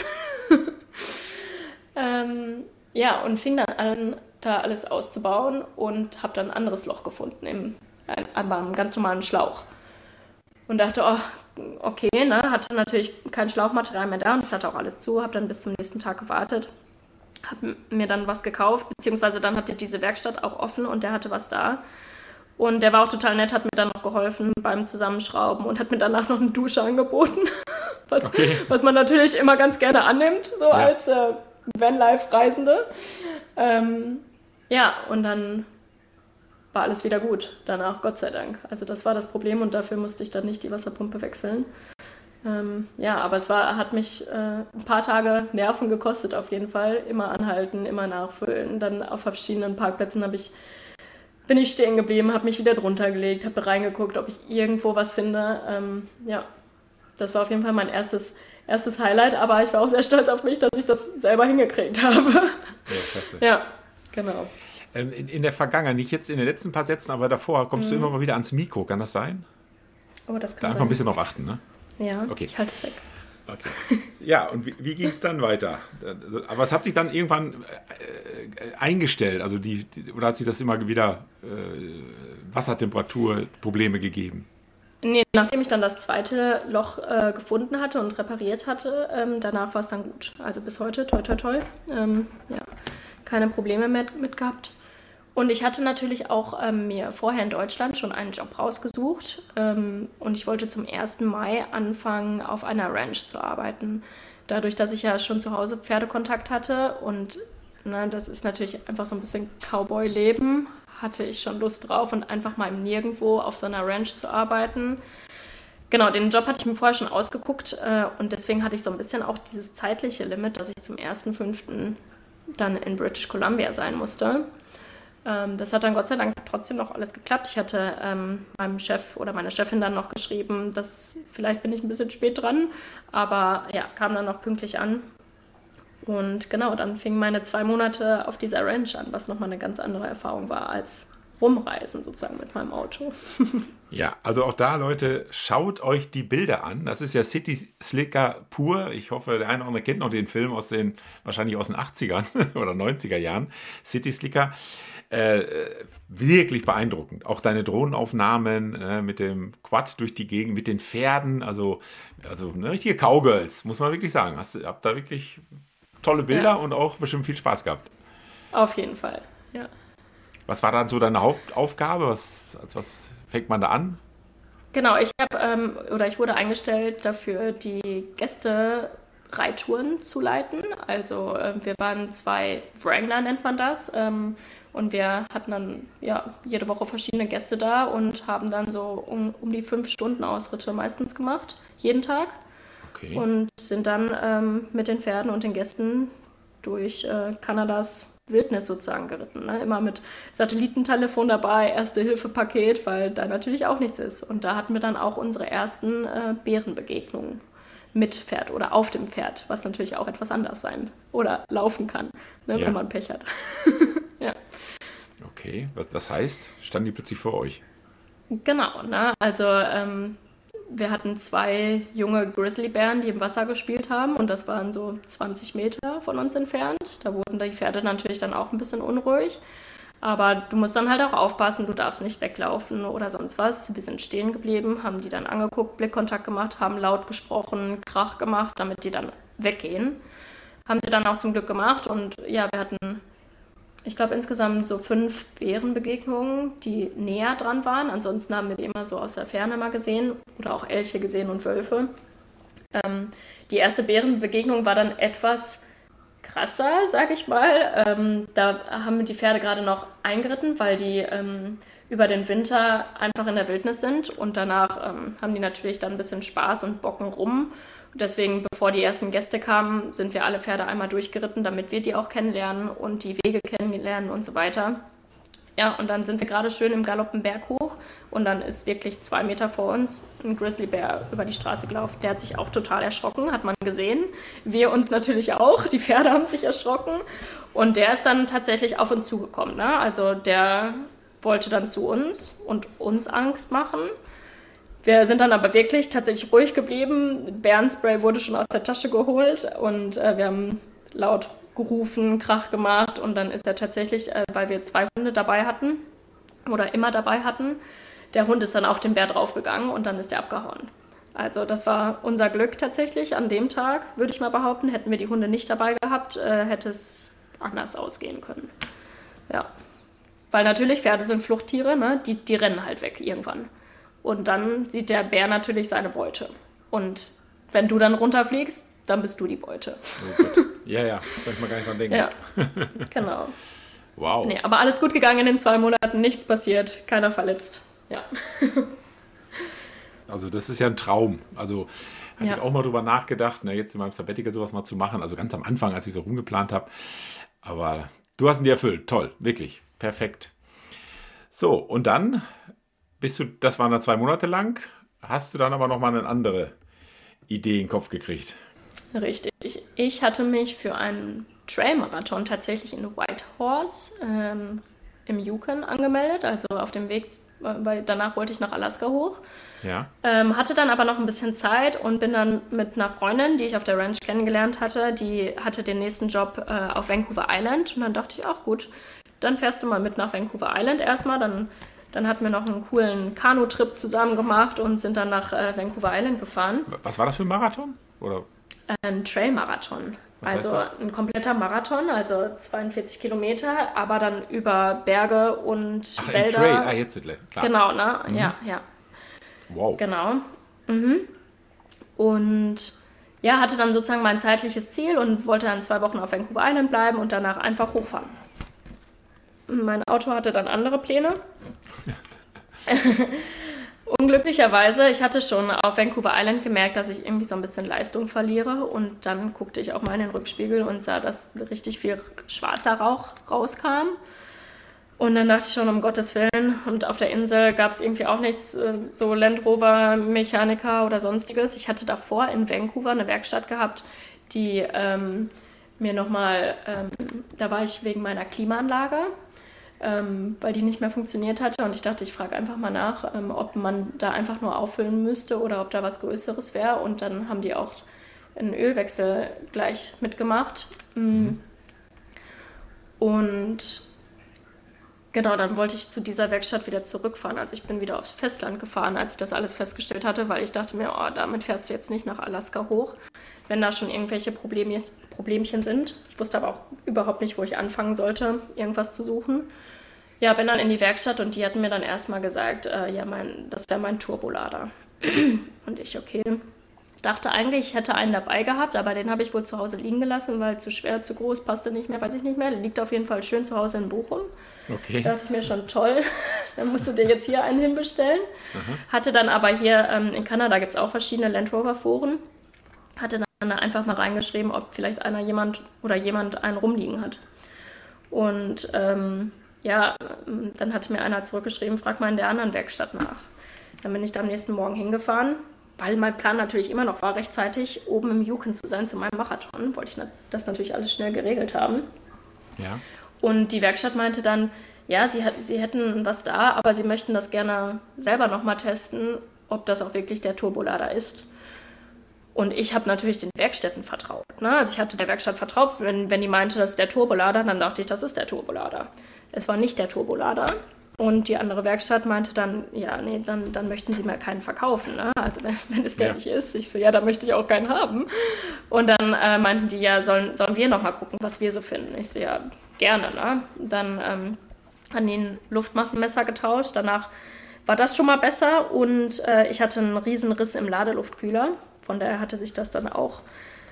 ähm, ja, und fing dann an, da alles auszubauen und habe dann ein anderes Loch gefunden, im, ein, aber einem ganz normalen Schlauch. Und dachte, oh, okay, ne, hatte natürlich kein Schlauchmaterial mehr da und es hatte auch alles zu, habe dann bis zum nächsten Tag gewartet. Habe mir dann was gekauft, beziehungsweise dann hatte diese Werkstatt auch offen und der hatte was da. Und der war auch total nett, hat mir dann noch geholfen beim Zusammenschrauben und hat mir danach noch eine Dusche angeboten, was, okay. was man natürlich immer ganz gerne annimmt, so ja. als äh, Vanlife-Reisende. Ähm, ja, und dann war alles wieder gut danach, Gott sei Dank. Also das war das Problem und dafür musste ich dann nicht die Wasserpumpe wechseln. Ähm, ja, aber es war, hat mich äh, ein paar Tage Nerven gekostet auf jeden Fall. Immer anhalten, immer nachfüllen. Dann auf verschiedenen Parkplätzen habe ich, bin ich stehen geblieben, habe mich wieder drunter gelegt, habe reingeguckt, ob ich irgendwo was finde. Ähm, ja, das war auf jeden Fall mein erstes, erstes Highlight, aber ich war auch sehr stolz auf mich, dass ich das selber hingekriegt habe. Ja, klasse. Ja, genau. Ähm, in, in der Vergangenheit, nicht jetzt in den letzten paar Sätzen, aber davor kommst mhm. du immer mal wieder ans Mikro, kann das sein? Oh, das kann da einfach sein. ein bisschen drauf achten, ne? Ja, Okay. ich halte es weg. Okay. Ja, und wie, wie ging es dann weiter? Aber es hat sich dann irgendwann äh, eingestellt, also die, die, oder hat sich das immer wieder äh, Wassertemperaturprobleme gegeben? Nee, nachdem ich dann das zweite Loch äh, gefunden hatte und repariert hatte, ähm, danach war es dann gut. Also bis heute, toi toi toi, ähm, ja, keine Probleme mehr mit gehabt. Und ich hatte natürlich auch ähm, mir vorher in Deutschland schon einen Job rausgesucht ähm, und ich wollte zum ersten Mai anfangen, auf einer Ranch zu arbeiten. Dadurch, dass ich ja schon zu Hause Pferdekontakt hatte und ne, das ist natürlich einfach so ein bisschen Cowboy-Leben, hatte ich schon Lust drauf und einfach mal im Nirgendwo auf so einer Ranch zu arbeiten. Genau, den Job hatte ich mir vorher schon ausgeguckt äh, und deswegen hatte ich so ein bisschen auch dieses zeitliche Limit, dass ich zum ersten fünften dann in British Columbia sein musste. Ähm, das hat dann Gott sei Dank trotzdem noch alles geklappt. Ich hatte ähm, meinem Chef oder meiner Chefin dann noch geschrieben, dass vielleicht bin ich ein bisschen spät dran, aber ja, kam dann noch pünktlich an. Und genau, dann fingen meine zwei Monate auf dieser Ranch an, was nochmal eine ganz andere Erfahrung war als rumreisen sozusagen mit meinem Auto. Ja, also auch da, Leute, schaut euch die Bilder an. Das ist ja City Slicker pur. Ich hoffe, der eine oder andere kennt noch den Film aus den, wahrscheinlich aus den achtzigern oder neunziger Jahren. City Slicker. Äh, wirklich beeindruckend. Auch deine Drohnenaufnahmen äh, mit dem Quad durch die Gegend, mit den Pferden. Also, also eine richtige Cowgirls, muss man wirklich sagen. Hast, habt da wirklich tolle Bilder Ja. und auch bestimmt viel Spaß gehabt. Auf jeden Fall, ja. Was war dann so deine Hauptaufgabe? Was, als was fängt man da an? Genau, ich habe ähm, oder ich wurde eingestellt dafür, die Gäste-Reitouren zu leiten. Also ähm, wir waren zwei Wrangler, nennt man das. Ähm, und wir hatten dann ja jede Woche verschiedene Gäste da und haben dann so um, um die fünf Stunden Ausritte meistens gemacht, jeden Tag. Okay. Und sind dann ähm, mit den Pferden und den Gästen durch äh, Kanadas Wildnis sozusagen geritten. Ne? Immer mit Satellitentelefon dabei, Erste-Hilfe-Paket, weil da natürlich auch nichts ist. Und da hatten wir dann auch unsere ersten äh, Bärenbegegnungen mit Pferd oder auf dem Pferd, was natürlich auch etwas anders sein oder laufen kann, ne? Ja. Wenn man Pech hat. Ja. Okay, was das heißt, standen die plötzlich vor euch? Genau, ne? Also ähm, wir hatten zwei junge Grizzlybären, die im Wasser gespielt haben und das waren so zwanzig Meter von uns entfernt. Da wurden die Pferde natürlich dann auch ein bisschen unruhig. Aber du musst dann halt auch aufpassen, du darfst nicht weglaufen oder sonst was. Wir sind stehen geblieben, haben die dann angeguckt, Blickkontakt gemacht, haben laut gesprochen, Krach gemacht, damit die dann weggehen. Haben sie dann auch zum Glück gemacht und ja, wir hatten, ich glaube, insgesamt so fünf Bärenbegegnungen, die näher dran waren. Ansonsten haben wir die immer so aus der Ferne mal gesehen oder auch Elche gesehen und Wölfe. Ähm, die erste Bärenbegegnung war dann etwas krasser, sag ich mal. Ähm, da haben wir die Pferde gerade noch eingeritten, weil die ähm, über den Winter einfach in der Wildnis sind und danach ähm, haben die natürlich dann ein bisschen Spaß und bocken rum. Deswegen, bevor die ersten Gäste kamen, sind wir alle Pferde einmal durchgeritten, damit wir die auch kennenlernen und die Wege kennenlernen und so weiter. Ja, und dann sind wir gerade schön im Galopp einen Berg hoch und dann ist wirklich zwei Meter vor uns ein Grizzlybär über die Straße gelaufen. Der hat sich auch total erschrocken, hat man gesehen. Wir uns natürlich auch, die Pferde haben sich erschrocken und der ist dann tatsächlich auf uns zugekommen. Ne? Also der wollte dann zu uns und uns Angst machen. Wir sind dann aber wirklich tatsächlich ruhig geblieben. Bärenspray wurde schon aus der Tasche geholt und äh, wir haben laut gerufen, Krach gemacht und dann ist er tatsächlich, äh, weil wir zwei Hunde dabei hatten oder immer dabei hatten, der Hund ist dann auf den Bär draufgegangen und dann ist er abgehauen. Also das war unser Glück tatsächlich an dem Tag, würde ich mal behaupten. Hätten wir die Hunde nicht dabei gehabt, äh, hätte es anders ausgehen können. Ja, weil natürlich Pferde sind Fluchttiere, ne? die, die rennen halt weg irgendwann. Und dann sieht der Bär natürlich seine Beute. Und wenn du dann runterfliegst, dann bist du die Beute. Oh Gott. Ja, ja, kann ich mal gar nicht dran denken. Ja, genau. Wow. Nee, aber alles gut gegangen in den zwei Monaten, nichts passiert, keiner verletzt. Ja. Also das ist ja ein Traum. Also hatte Ja. ich auch mal drüber nachgedacht, ne, jetzt in meinem Sabbatical sowas mal zu machen. Also ganz am Anfang, als ich so rumgeplant habe. Aber du hast ihn dir erfüllt. Toll, wirklich. Perfekt. So, und dann bist du, das waren dann zwei Monate lang, hast du dann aber nochmal eine andere Idee in den Kopf gekriegt. Richtig. Ich hatte mich für einen Trailmarathon tatsächlich in Whitehorse ähm, im Yukon angemeldet, also auf dem Weg weil danach wollte ich nach Alaska hoch. Ja. Ähm, hatte dann aber noch ein bisschen Zeit und bin dann mit einer Freundin, die ich auf der Ranch kennengelernt hatte, die hatte den nächsten Job äh, auf Vancouver Island. Und dann dachte ich, ach gut, dann fährst du mal mit nach Vancouver Island erstmal. Dann, dann hatten wir noch einen coolen Kanu-Trip zusammen gemacht und sind dann nach äh, Vancouver Island gefahren. Was war das für ein Marathon? Oder? Ein Trail-Marathon. Was Also heißt das? ein kompletter Marathon, also zweiundvierzig Kilometer, aber dann über Berge und Ach, Wälder. ein Trail. Ah, jetzt klar. Genau, ne? Mhm. Ja, ja. Wow. Genau. Mhm. Und ja, hatte dann sozusagen mein zeitliches Ziel und wollte dann zwei Wochen auf Vancouver Island bleiben und danach einfach hochfahren. Mein Auto hatte dann andere Pläne. Unglücklicherweise, ich hatte schon auf Vancouver Island gemerkt, dass ich irgendwie so ein bisschen Leistung verliere und dann guckte ich auch mal in den Rückspiegel und sah, dass richtig viel schwarzer Rauch rauskam. Und dann dachte ich schon, um Gottes Willen, und auf der Insel gab es irgendwie auch nichts, so Land Rover, Mechaniker oder sonstiges. Ich hatte davor in Vancouver eine Werkstatt gehabt, die ähm, mir nochmal, ähm, da war ich wegen meiner Klimaanlage, ähm, weil die nicht mehr funktioniert hatte. Und ich dachte, ich frage einfach mal nach, ähm, ob man da einfach nur auffüllen müsste oder ob da was Größeres wäre. Und dann haben die auch einen Ölwechsel gleich mitgemacht. Mhm. Und genau, dann wollte ich zu dieser Werkstatt wieder zurückfahren. Also ich bin wieder aufs Festland gefahren, als ich das alles festgestellt hatte, weil ich dachte mir, oh, damit fährst du jetzt nicht nach Alaska hoch, wenn da schon irgendwelche Probleme, Problemchen sind. Ich wusste aber auch überhaupt nicht, wo ich anfangen sollte, irgendwas zu suchen. Ja, bin dann in die Werkstatt und die hatten mir dann erstmal gesagt, äh, ja, mein, das wäre mein Turbolader. Und ich, okay. Ich dachte eigentlich, ich hätte einen dabei gehabt, aber den habe ich wohl zu Hause liegen gelassen, weil zu schwer, zu groß, passte nicht mehr, weiß ich nicht mehr. Der liegt auf jeden Fall schön zu Hause in Bochum. Okay. Da dachte ich mir schon, toll, dann musst du dir jetzt hier einen hinbestellen. Aha. Hatte dann aber hier ähm, in Kanada gibt es auch verschiedene Land Rover Foren. Hatte dann einfach mal reingeschrieben, ob vielleicht einer jemand oder jemand einen rumliegen hat. Und ähm, ja, dann hatte mir einer zurückgeschrieben, frag mal in der anderen Werkstatt nach. Dann bin ich da am nächsten Morgen hingefahren, weil mein Plan natürlich immer noch war, rechtzeitig oben im Yukon zu sein zu meinem Marathon. Wollte ich das natürlich alles schnell geregelt haben. Ja. Und die Werkstatt meinte dann, ja, sie, sie hätten was da, aber sie möchten das gerne selber nochmal testen, ob das auch wirklich der Turbolader ist. Und ich habe natürlich den Werkstätten vertraut. Ne? Also ich hatte der Werkstatt vertraut, wenn, wenn die meinte, das ist der Turbolader, dann dachte ich, das ist der Turbolader. Es war nicht der Turbolader. Und die andere Werkstatt meinte dann, ja, nee, dann, dann möchten sie mir keinen verkaufen. Ne? Also wenn, wenn es der ja. nicht ist. Ich so, ja, dann möchte ich auch keinen haben. Und dann äh, meinten die, ja, sollen, sollen wir nochmal gucken, was wir so finden. Ich so, ja, gerne. Ne? Dann ähm, haben die ein Luftmassenmesser getauscht. Danach war das schon mal besser. Und äh, ich hatte einen riesen Riss im Ladeluftkühler. Von daher hatte sich das dann auch...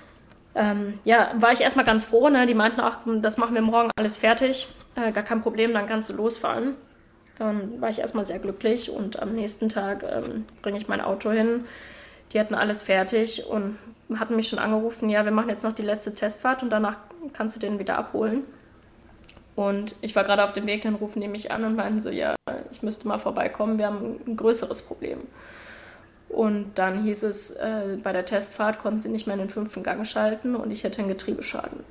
Ähm, ja, war ich erstmal ganz froh. Ne? Die meinten auch, das machen wir morgen alles fertig. Äh, gar kein Problem, dann kannst du losfahren. Ähm, war ich erstmal sehr glücklich und am nächsten Tag ähm, bringe ich mein Auto hin. Die hatten alles fertig und hatten mich schon angerufen, ja, wir machen jetzt noch die letzte Testfahrt und danach kannst du den wieder abholen. Und ich war gerade auf dem Weg, dann rufen die mich an und meinten so, ja, ich müsste mal vorbeikommen, wir haben ein größeres Problem. Und dann hieß es, äh, bei der Testfahrt konnten sie nicht mehr in den fünften Gang schalten und ich hätte einen Getriebeschaden.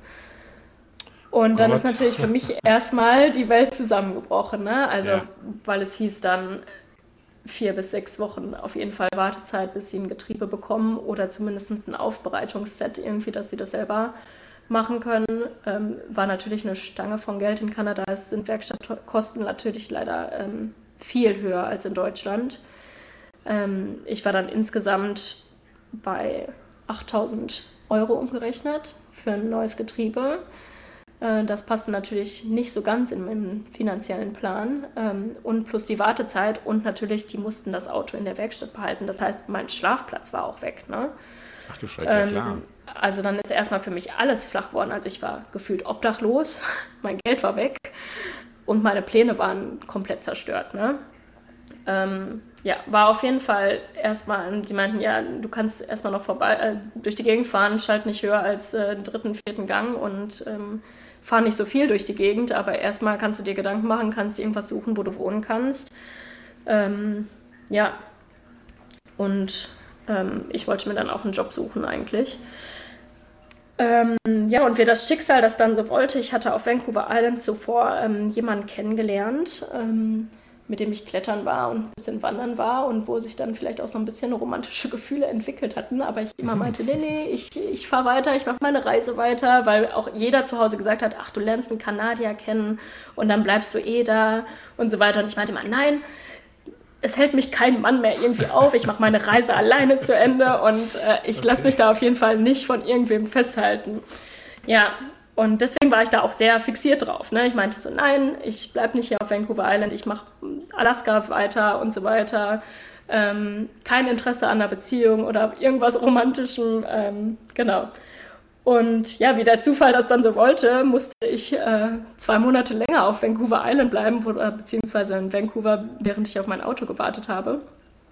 Und dann Gott. Ist natürlich für mich erstmal die Welt zusammengebrochen, ne? Also, ja. Weil es hieß dann vier bis sechs Wochen auf jeden Fall Wartezeit, bis sie ein Getriebe bekommen oder zumindest ein Aufbereitungsset irgendwie, dass sie das selber machen können. Ähm, war natürlich eine Stange von Geld in Kanada. Es sind Werkstattkosten natürlich leider ähm, viel höher als in Deutschland. Ähm, ich war dann insgesamt bei achttausend Euro umgerechnet für ein neues Getriebe. Das passte natürlich nicht so ganz in meinen finanziellen Plan. Und plus die Wartezeit und natürlich, die mussten das Auto in der Werkstatt behalten. Das heißt, mein Schlafplatz war auch weg. Ne? Ach du Schreck, ja klar. Also dann ist erstmal für mich alles flach geworden. Also ich war gefühlt obdachlos, mein Geld war weg und meine Pläne waren komplett zerstört. Ne? Ähm, ja, war auf jeden Fall erstmal, sie meinten, ja, du kannst erstmal noch vorbei, äh, durch die Gegend fahren, schalt nicht höher als äh, den dritten, vierten Gang und ähm, fahr nicht so viel durch die Gegend, aber erstmal kannst du dir Gedanken machen, kannst irgendwas suchen, wo du wohnen kannst. Ähm, ja, und ähm, ich wollte mir dann auch einen Job suchen eigentlich. Ähm, ja, und wie das Schicksal das dann so wollte, ich hatte auf Vancouver Island zuvor ähm, jemanden kennengelernt, ähm, mit dem ich klettern war und ein bisschen wandern war und wo sich dann vielleicht auch so ein bisschen romantische Gefühle entwickelt hatten. Aber ich immer meinte, nee, nee, ich, ich fahre weiter, ich mache meine Reise weiter, weil auch jeder zu Hause gesagt hat, ach, du lernst einen Kanadier kennen und dann bleibst du eh da und so weiter. Und ich meinte immer, nein, es hält mich kein Mann mehr irgendwie auf, ich mache meine Reise alleine zu Ende und äh, ich okay. lasse mich da auf jeden Fall nicht von irgendwem festhalten. Ja, und deswegen war ich da auch sehr fixiert drauf. Ne? Ich meinte so, nein, ich bleibe nicht hier auf Vancouver Island, ich mache Alaska weiter und so weiter. Ähm, kein Interesse an einer Beziehung oder irgendwas Romantischem, ähm, genau. Und ja, wie der Zufall das dann so wollte, musste ich äh, zwei Monate länger auf Vancouver Island bleiben, wo, beziehungsweise in Vancouver, während ich auf mein Auto gewartet habe.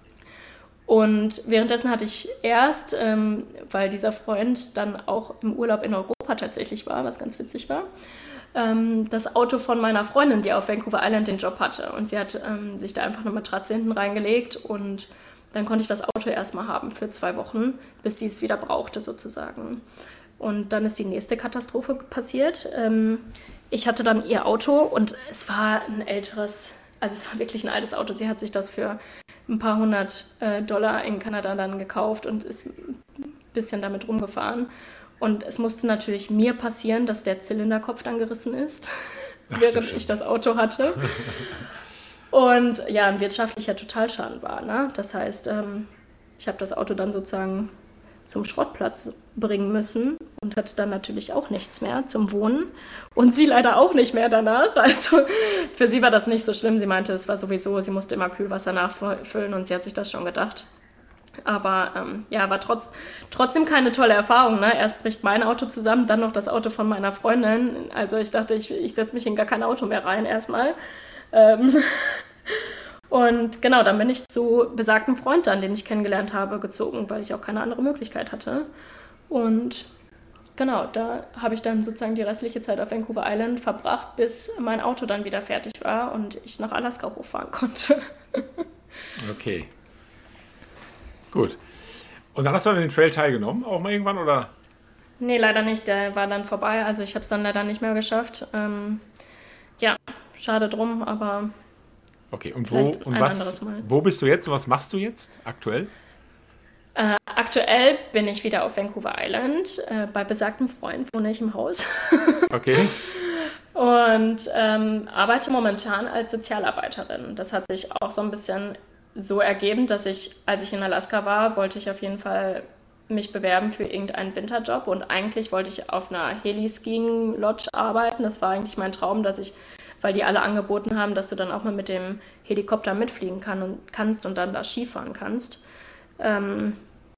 Und währenddessen hatte ich erst, ähm, weil dieser Freund dann auch im Urlaub in Europa tatsächlich war, was ganz witzig war, ähm, das Auto von meiner Freundin, die auf Vancouver Island den Job hatte. Und sie hat ähm, sich da einfach eine Matratze hinten reingelegt und dann konnte ich das Auto erstmal haben für zwei Wochen, bis sie es wieder brauchte sozusagen. Und dann ist die nächste Katastrophe passiert. Ähm, ich hatte dann ihr Auto und es war ein älteres, also es war wirklich ein altes Auto. Sie hat sich das für ein paar hundert äh, Dollar in Kanada dann gekauft und ist ein bisschen damit rumgefahren. Und es musste natürlich mir passieren, dass der Zylinderkopf dann gerissen ist, Ach, während ich das Auto hatte. Und ja, ein wirtschaftlicher Totalschaden war. Ne? Das heißt, ähm, ich habe das Auto dann sozusagen zum Schrottplatz bringen müssen und hatte dann natürlich auch nichts mehr zum Wohnen und sie leider auch nicht mehr danach. Also für sie war das nicht so schlimm. Sie meinte, es war sowieso, sie musste immer Kühlwasser nachfüllen und sie hat sich das schon gedacht. Aber ähm, ja, war trotz, trotzdem keine tolle Erfahrung. Ne? Erst bricht mein Auto zusammen, dann noch das Auto von meiner Freundin. Also ich dachte, ich, ich setze mich in gar kein Auto mehr rein erstmal. Ähm Und genau, dann bin ich zu besagtem Freund dann, den ich kennengelernt habe, gezogen, weil ich auch keine andere Möglichkeit hatte. Und genau, da habe ich dann sozusagen die restliche Zeit auf Vancouver Island verbracht, bis mein Auto dann wieder fertig war und ich nach Alaska hochfahren konnte. Okay. Gut. Und dann hast du an den Trail teilgenommen, auch mal irgendwann, oder? Nee, leider nicht. Der war dann vorbei. Also ich habe es dann leider nicht mehr geschafft. Ähm, ja, schade drum, aber... Okay, und wo und was, wo bist du jetzt und was machst du jetzt aktuell? Äh, aktuell bin ich wieder auf Vancouver Island. Äh, bei besagtem Freund wohne ich im Haus. Okay. Und ähm, arbeite momentan als Sozialarbeiterin. Das hat sich auch so ein bisschen so ergeben, dass ich, als ich in Alaska war, wollte ich auf jeden Fall mich bewerben für irgendeinen Winterjob. Und eigentlich wollte ich auf einer Heli-Skiing-Lodge arbeiten. Das war eigentlich mein Traum, dass ich... weil die alle angeboten haben, dass du dann auch mal mit dem Helikopter mitfliegen kann und, kannst und dann da Skifahren kannst. Ähm,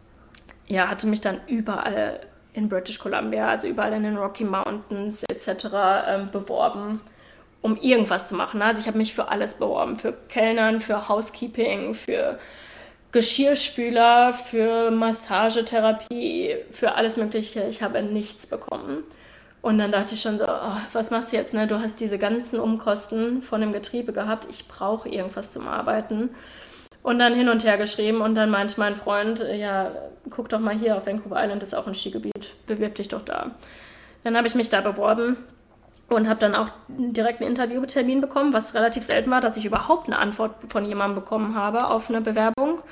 ja, hatte mich dann überall in British Columbia, also überall in den Rocky Mountains et cetera ähm, beworben, um irgendwas zu machen. Also ich habe mich für alles beworben, für Kellnern, für Housekeeping, für Geschirrspüler, für Massagetherapie, für alles Mögliche. Ich habe nichts bekommen. Und dann dachte ich schon so, oh, was machst du jetzt? Ne? Du hast diese ganzen Umkosten von dem Getriebe gehabt. Ich brauche irgendwas zum Arbeiten. Und dann hin und her geschrieben. Und dann meinte mein Freund, ja, guck doch mal hier, auf Vancouver Island ist auch ein Skigebiet. Bewirb dich doch da. Dann habe ich mich da beworben und habe dann auch direkt einen Interviewtermin bekommen, was relativ selten war, dass ich überhaupt eine Antwort von jemandem bekommen habe auf eine Bewerbung.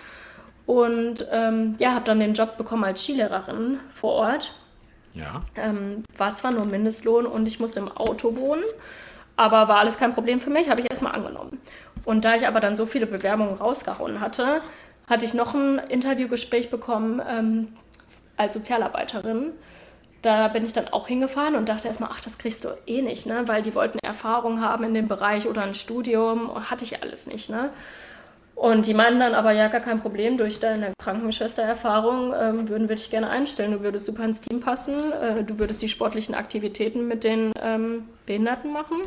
Und ähm, ja, habe dann den Job bekommen als Skilehrerin vor Ort. Ja. Ähm, war zwar nur Mindestlohn und ich musste im Auto wohnen, aber war alles kein Problem für mich, habe ich erstmal angenommen. Und da ich aber dann so viele Bewerbungen rausgehauen hatte, hatte ich noch ein Interviewgespräch bekommen ähm, als Sozialarbeiterin. Da bin ich dann auch hingefahren und dachte erstmal, ach, das kriegst du eh nicht, ne? Weil die wollten Erfahrung haben in dem Bereich oder ein Studium, hatte ich alles nicht, ne? Und die meinten dann aber, ja, gar kein Problem, durch deine Krankenschwestererfahrung ähm, würden wir dich gerne einstellen. Du würdest super ins Team passen, äh, du würdest die sportlichen Aktivitäten mit den ähm, Behinderten machen.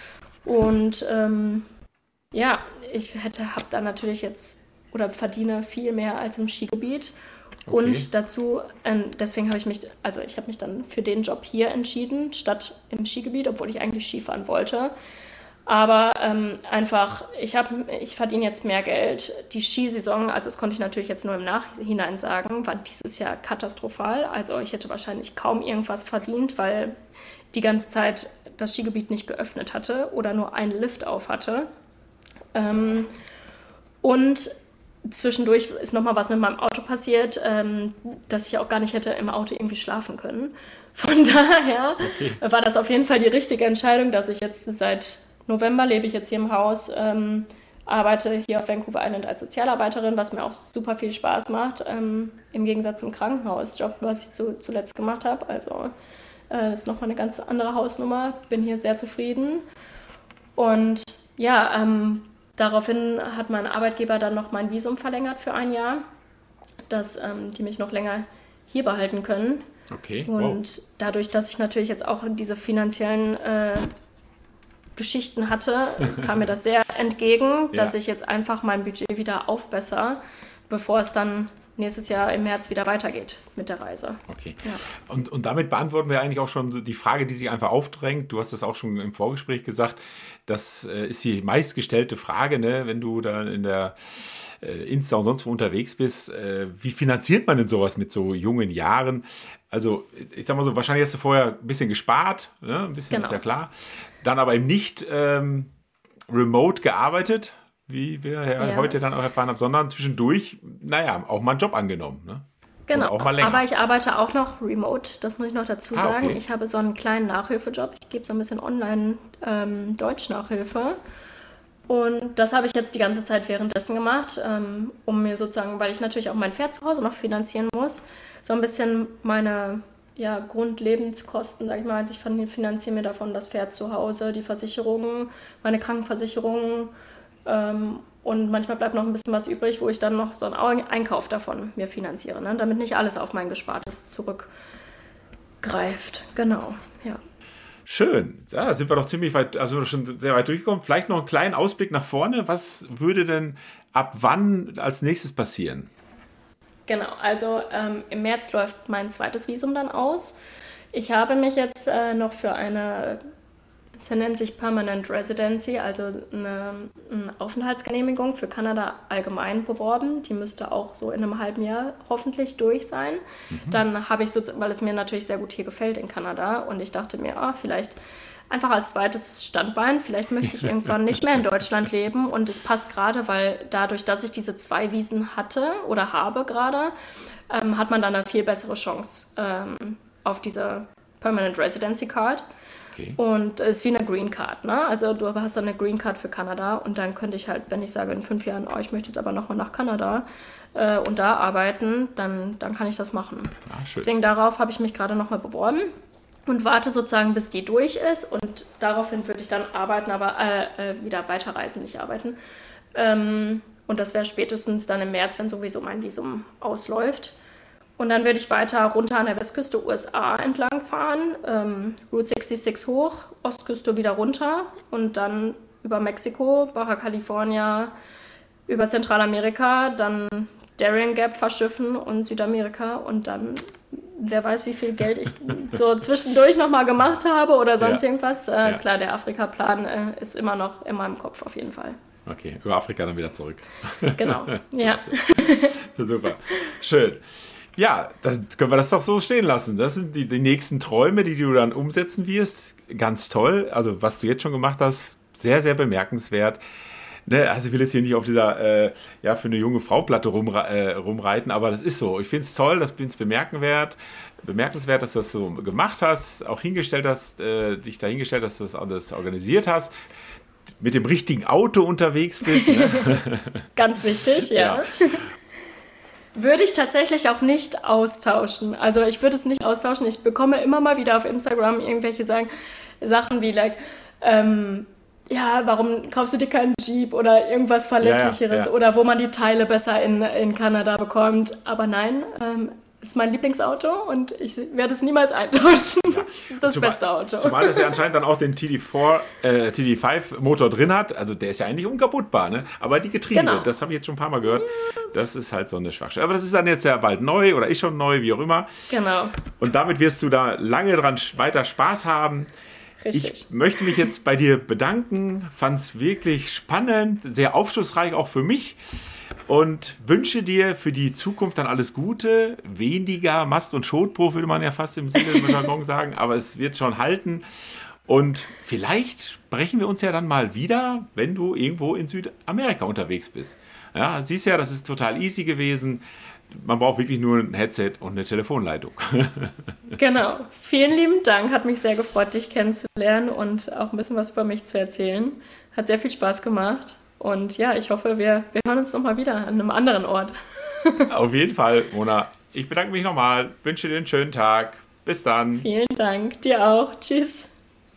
Und ähm, ja, ich hätte, habe dann natürlich jetzt, oder verdiene viel mehr als im Skigebiet. Okay. Und dazu, äh, deswegen habe ich mich, also ich habe mich dann für den Job hier entschieden, statt im Skigebiet, obwohl ich eigentlich Skifahren wollte. Aber ähm, einfach, ich, hab, ich verdiene jetzt mehr Geld. Die Skisaison, also das konnte ich natürlich jetzt nur im Nachhinein sagen, war dieses Jahr katastrophal. Also ich hätte wahrscheinlich kaum irgendwas verdient, weil die ganze Zeit das Skigebiet nicht geöffnet hatte oder nur einen Lift auf hatte. Ähm, und zwischendurch ist nochmal was mit meinem Auto passiert, ähm, dass ich auch gar nicht hätte im Auto irgendwie schlafen können. Von daher okay. war das auf jeden Fall die richtige Entscheidung, dass ich jetzt seit November lebe ich jetzt hier im Haus, ähm, arbeite hier auf Vancouver Island als Sozialarbeiterin, was mir auch super viel Spaß macht, ähm, im Gegensatz zum Krankenhausjob, was ich zu, zuletzt gemacht habe. Also äh, das ist nochmal eine ganz andere Hausnummer, bin hier sehr zufrieden. Und ja, ähm, daraufhin hat mein Arbeitgeber dann noch mein Visum verlängert für ein Jahr, dass ähm, die mich noch länger hier behalten können. Okay. Und wow. dadurch, dass ich natürlich jetzt auch diese finanziellen äh, Geschichten hatte, kam mir das sehr entgegen, ja. dass ich jetzt einfach mein Budget wieder aufbessere, bevor es dann nächstes Jahr im März wieder weitergeht mit der Reise. Okay. Ja. Und, und damit beantworten wir eigentlich auch schon die Frage, die sich einfach aufdrängt. Du hast das auch schon im Vorgespräch gesagt. Das äh, ist die meistgestellte Frage, ne? Wenn du da in der äh, Insta und sonst wo unterwegs bist. Äh, wie finanziert man denn sowas mit so jungen Jahren? Also ich sag mal so, wahrscheinlich hast du vorher ein bisschen gespart, ne? Ein bisschen genau. ist ja klar. Dann aber eben nicht ähm, remote gearbeitet, wie wir ja, ja. heute dann auch erfahren haben, sondern zwischendurch, naja, auch mal einen Job angenommen. Ne? Genau, auch mal länger. Aber ich arbeite auch noch remote, das muss ich noch dazu ah, sagen. Okay. Ich habe so einen kleinen Nachhilfejob, ich gebe so ein bisschen online ähm, Deutsch-Nachhilfe. Und das habe ich jetzt die ganze Zeit währenddessen gemacht, ähm, um mir sozusagen, weil ich natürlich auch mein Pferd zu Hause noch finanzieren muss, so ein bisschen meine ja, Grundlebenskosten, sag ich mal. Also ich finanziere mir davon das Pferd zu Hause, die Versicherungen, meine Krankenversicherungen, ähm, und manchmal bleibt noch ein bisschen was übrig, wo ich dann noch so einen Einkauf davon mir finanziere, ne? Damit nicht alles auf mein Gespartes zurückgreift. Genau, ja. Schön. Ja, sind wir doch ziemlich weit, also schon sehr weit durchgekommen. Vielleicht noch einen kleinen Ausblick nach vorne. Was würde denn ab wann als nächstes passieren? Genau, also ähm, im März läuft mein zweites Visum dann aus. Ich habe mich jetzt äh, noch für eine, es nennt sich Permanent Residency, also eine, eine Aufenthaltsgenehmigung für Kanada allgemein beworben. Die müsste auch so in einem halben Jahr hoffentlich durch sein. Mhm. Dann habe ich so, weil es mir natürlich sehr gut hier gefällt in Kanada und ich dachte mir, ah, vielleicht einfach als zweites Standbein, vielleicht möchte ich irgendwann nicht mehr in Deutschland leben und es passt gerade, weil dadurch, dass ich diese zwei Visen hatte oder habe gerade, ähm, hat man dann eine viel bessere Chance ähm, auf diese Permanent Residency Card. Okay. Und es ist wie eine Green Card, ne? Also du hast dann eine Green Card für Kanada und dann könnte ich halt, wenn ich sage in fünf Jahren, oh, ich möchte jetzt aber nochmal nach Kanada äh, und da arbeiten, dann, dann kann ich das machen. Ah, schön. Deswegen darauf habe ich mich gerade nochmal beworben und warte sozusagen, bis die durch ist und daraufhin würde ich dann arbeiten, aber äh, äh, wieder weiterreisen, nicht arbeiten. Ähm, und das wäre spätestens dann im März, wenn sowieso mein Visum ausläuft. Und dann würde ich weiter runter an der Westküste U S A entlang fahren, ähm, Route sechsundsechzig hoch, Ostküste wieder runter und dann über Mexiko, Baja California, über Zentralamerika, dann Darien Gap verschiffen und Südamerika und dann, wer weiß, wie viel Geld ich so zwischendurch nochmal gemacht habe oder sonst ja. irgendwas. Äh, ja. Klar, der Afrika-Plan äh, ist immer noch in meinem Kopf auf jeden Fall. Okay, über Afrika dann wieder zurück. Genau, ja. Super, schön. Ja, dann können wir das doch so stehen lassen. Das sind die, die nächsten Träume, die du dann umsetzen wirst. Ganz toll. Also was du jetzt schon gemacht hast, sehr, sehr bemerkenswert. Ne, also ich will jetzt hier nicht auf dieser, äh, ja, für eine junge Frau Platte rumre- äh, rumreiten, aber das ist so. Ich finde es toll, das finde es bemerkenswert, bemerkenswert, dass du das so gemacht hast, auch hingestellt hast, äh, dich da hingestellt hast, dass du das alles organisiert hast, mit dem richtigen Auto unterwegs bist. Ne? Ganz wichtig, ja. ja. Würde ich tatsächlich auch nicht austauschen. Also ich würde es nicht austauschen. Ich bekomme immer mal wieder auf Instagram irgendwelche sagen, Sachen wie, like, ähm, ja, warum kaufst du dir keinen Jeep oder irgendwas Verlässlicheres ja, ja, ja. oder wo man die Teile besser in, in Kanada bekommt. Aber nein, ähm, ist mein Lieblingsauto und ich werde es niemals eintauschen. Ja. Das ist das zumal, beste Auto. Zumal es ja anscheinend dann auch den T D vier, äh, T D fünf Motor drin hat. Also der ist ja eigentlich unkaputtbar, ne? Aber die Getriebe, genau. das habe ich jetzt schon ein paar Mal gehört, ja. das ist halt so eine Schwachstelle. Aber das ist dann jetzt ja bald neu oder ist schon neu, wie auch immer. Genau. Und damit wirst du da lange dran weiter Spaß haben. Richtig. Ich möchte mich jetzt bei dir bedanken, fand es wirklich spannend, sehr aufschlussreich auch für mich und wünsche dir für die Zukunft dann alles Gute, weniger Mast- und Schotbruch, würde man ja fast im Sinne des Jargon sagen, aber es wird schon halten Und vielleicht sprechen wir uns ja dann mal wieder, wenn du irgendwo in Südamerika unterwegs bist. Ja, siehst ja, das ist total easy gewesen. Man braucht wirklich nur ein Headset und eine Telefonleitung. Genau. Vielen lieben Dank. Hat mich sehr gefreut, dich kennenzulernen und auch ein bisschen was über mich zu erzählen. Hat sehr viel Spaß gemacht. Und ja, ich hoffe, wir, wir hören uns nochmal wieder an einem anderen Ort. Auf jeden Fall, Mona. Ich bedanke mich nochmal. Wünsche dir einen schönen Tag. Bis dann. Vielen Dank. Dir auch. Tschüss.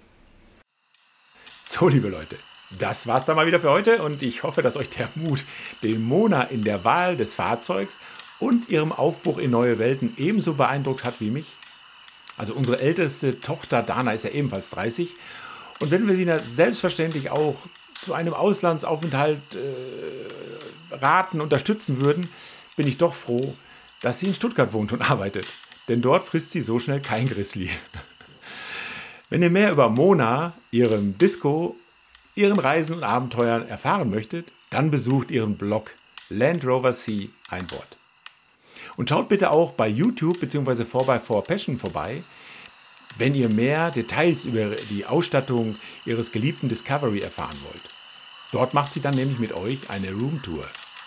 So, liebe Leute, das war's dann mal wieder für heute und ich hoffe, dass euch der Mut, den Mona in der Wahl des Fahrzeugs und ihrem Aufbruch in neue Welten ebenso beeindruckt hat wie mich. Also unsere älteste Tochter Dana ist ja ebenfalls dreißig und wenn wir sie selbstverständlich auch zu einem Auslandsaufenthalt äh, raten, unterstützen würden, bin ich doch froh, dass sie in Stuttgart wohnt und arbeitet. Denn dort frisst sie so schnell kein Grizzly. Wenn ihr mehr über Mona, ihrem Disco, ihren Reisen und Abenteuern erfahren möchtet, dann besucht ihren Blog Land Rover C ein Wort. Und schaut bitte auch bei YouTube bzw. four by four Passion vorbei, wenn ihr mehr Details über die Ausstattung ihres geliebten Discovery erfahren wollt. Dort macht sie dann nämlich mit euch eine Roomtour.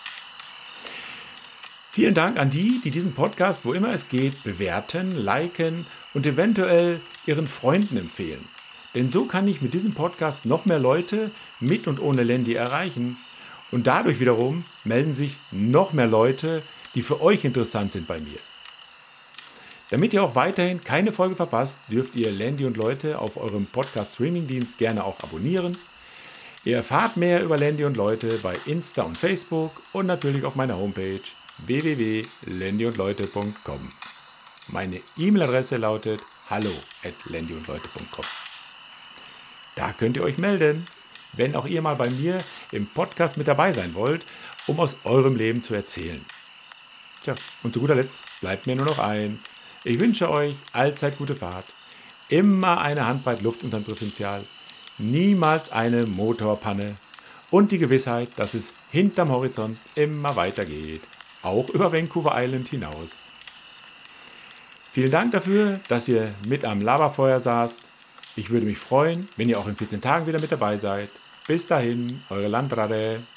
Vielen Dank an die, die diesen Podcast, wo immer es geht, bewerten, liken und eventuell ihren Freunden empfehlen. Denn so kann ich mit diesem Podcast noch mehr Leute mit und ohne Landy erreichen. Und dadurch wiederum melden sich noch mehr Leute, die für euch interessant sind bei mir. Damit ihr auch weiterhin keine Folge verpasst, dürft ihr Landy und Leute auf eurem Podcast-Streaming-Dienst gerne auch abonnieren. Ihr erfahrt mehr über Landy und Leute bei Insta und Facebook und natürlich auf meiner Homepage w w w punkt landy und leute punkt com. Meine E-Mail-Adresse lautet hallo at landy und leute punkt com. Da könnt ihr euch melden, wenn auch ihr mal bei mir im Podcast mit dabei sein wollt, um aus eurem Leben zu erzählen. Tja, und zu guter Letzt bleibt mir nur noch eins. Ich wünsche euch allzeit gute Fahrt, immer eine Handbreit Luft unterm Differential, niemals eine Motorpanne und die Gewissheit, dass es hinterm Horizont immer weitergeht, auch über Vancouver Island hinaus. Vielen Dank dafür, dass ihr mit am Laberfeuer saßt. Ich würde mich freuen, wenn ihr auch in vierzehn Tagen wieder mit dabei seid. Bis dahin, eure Landratte.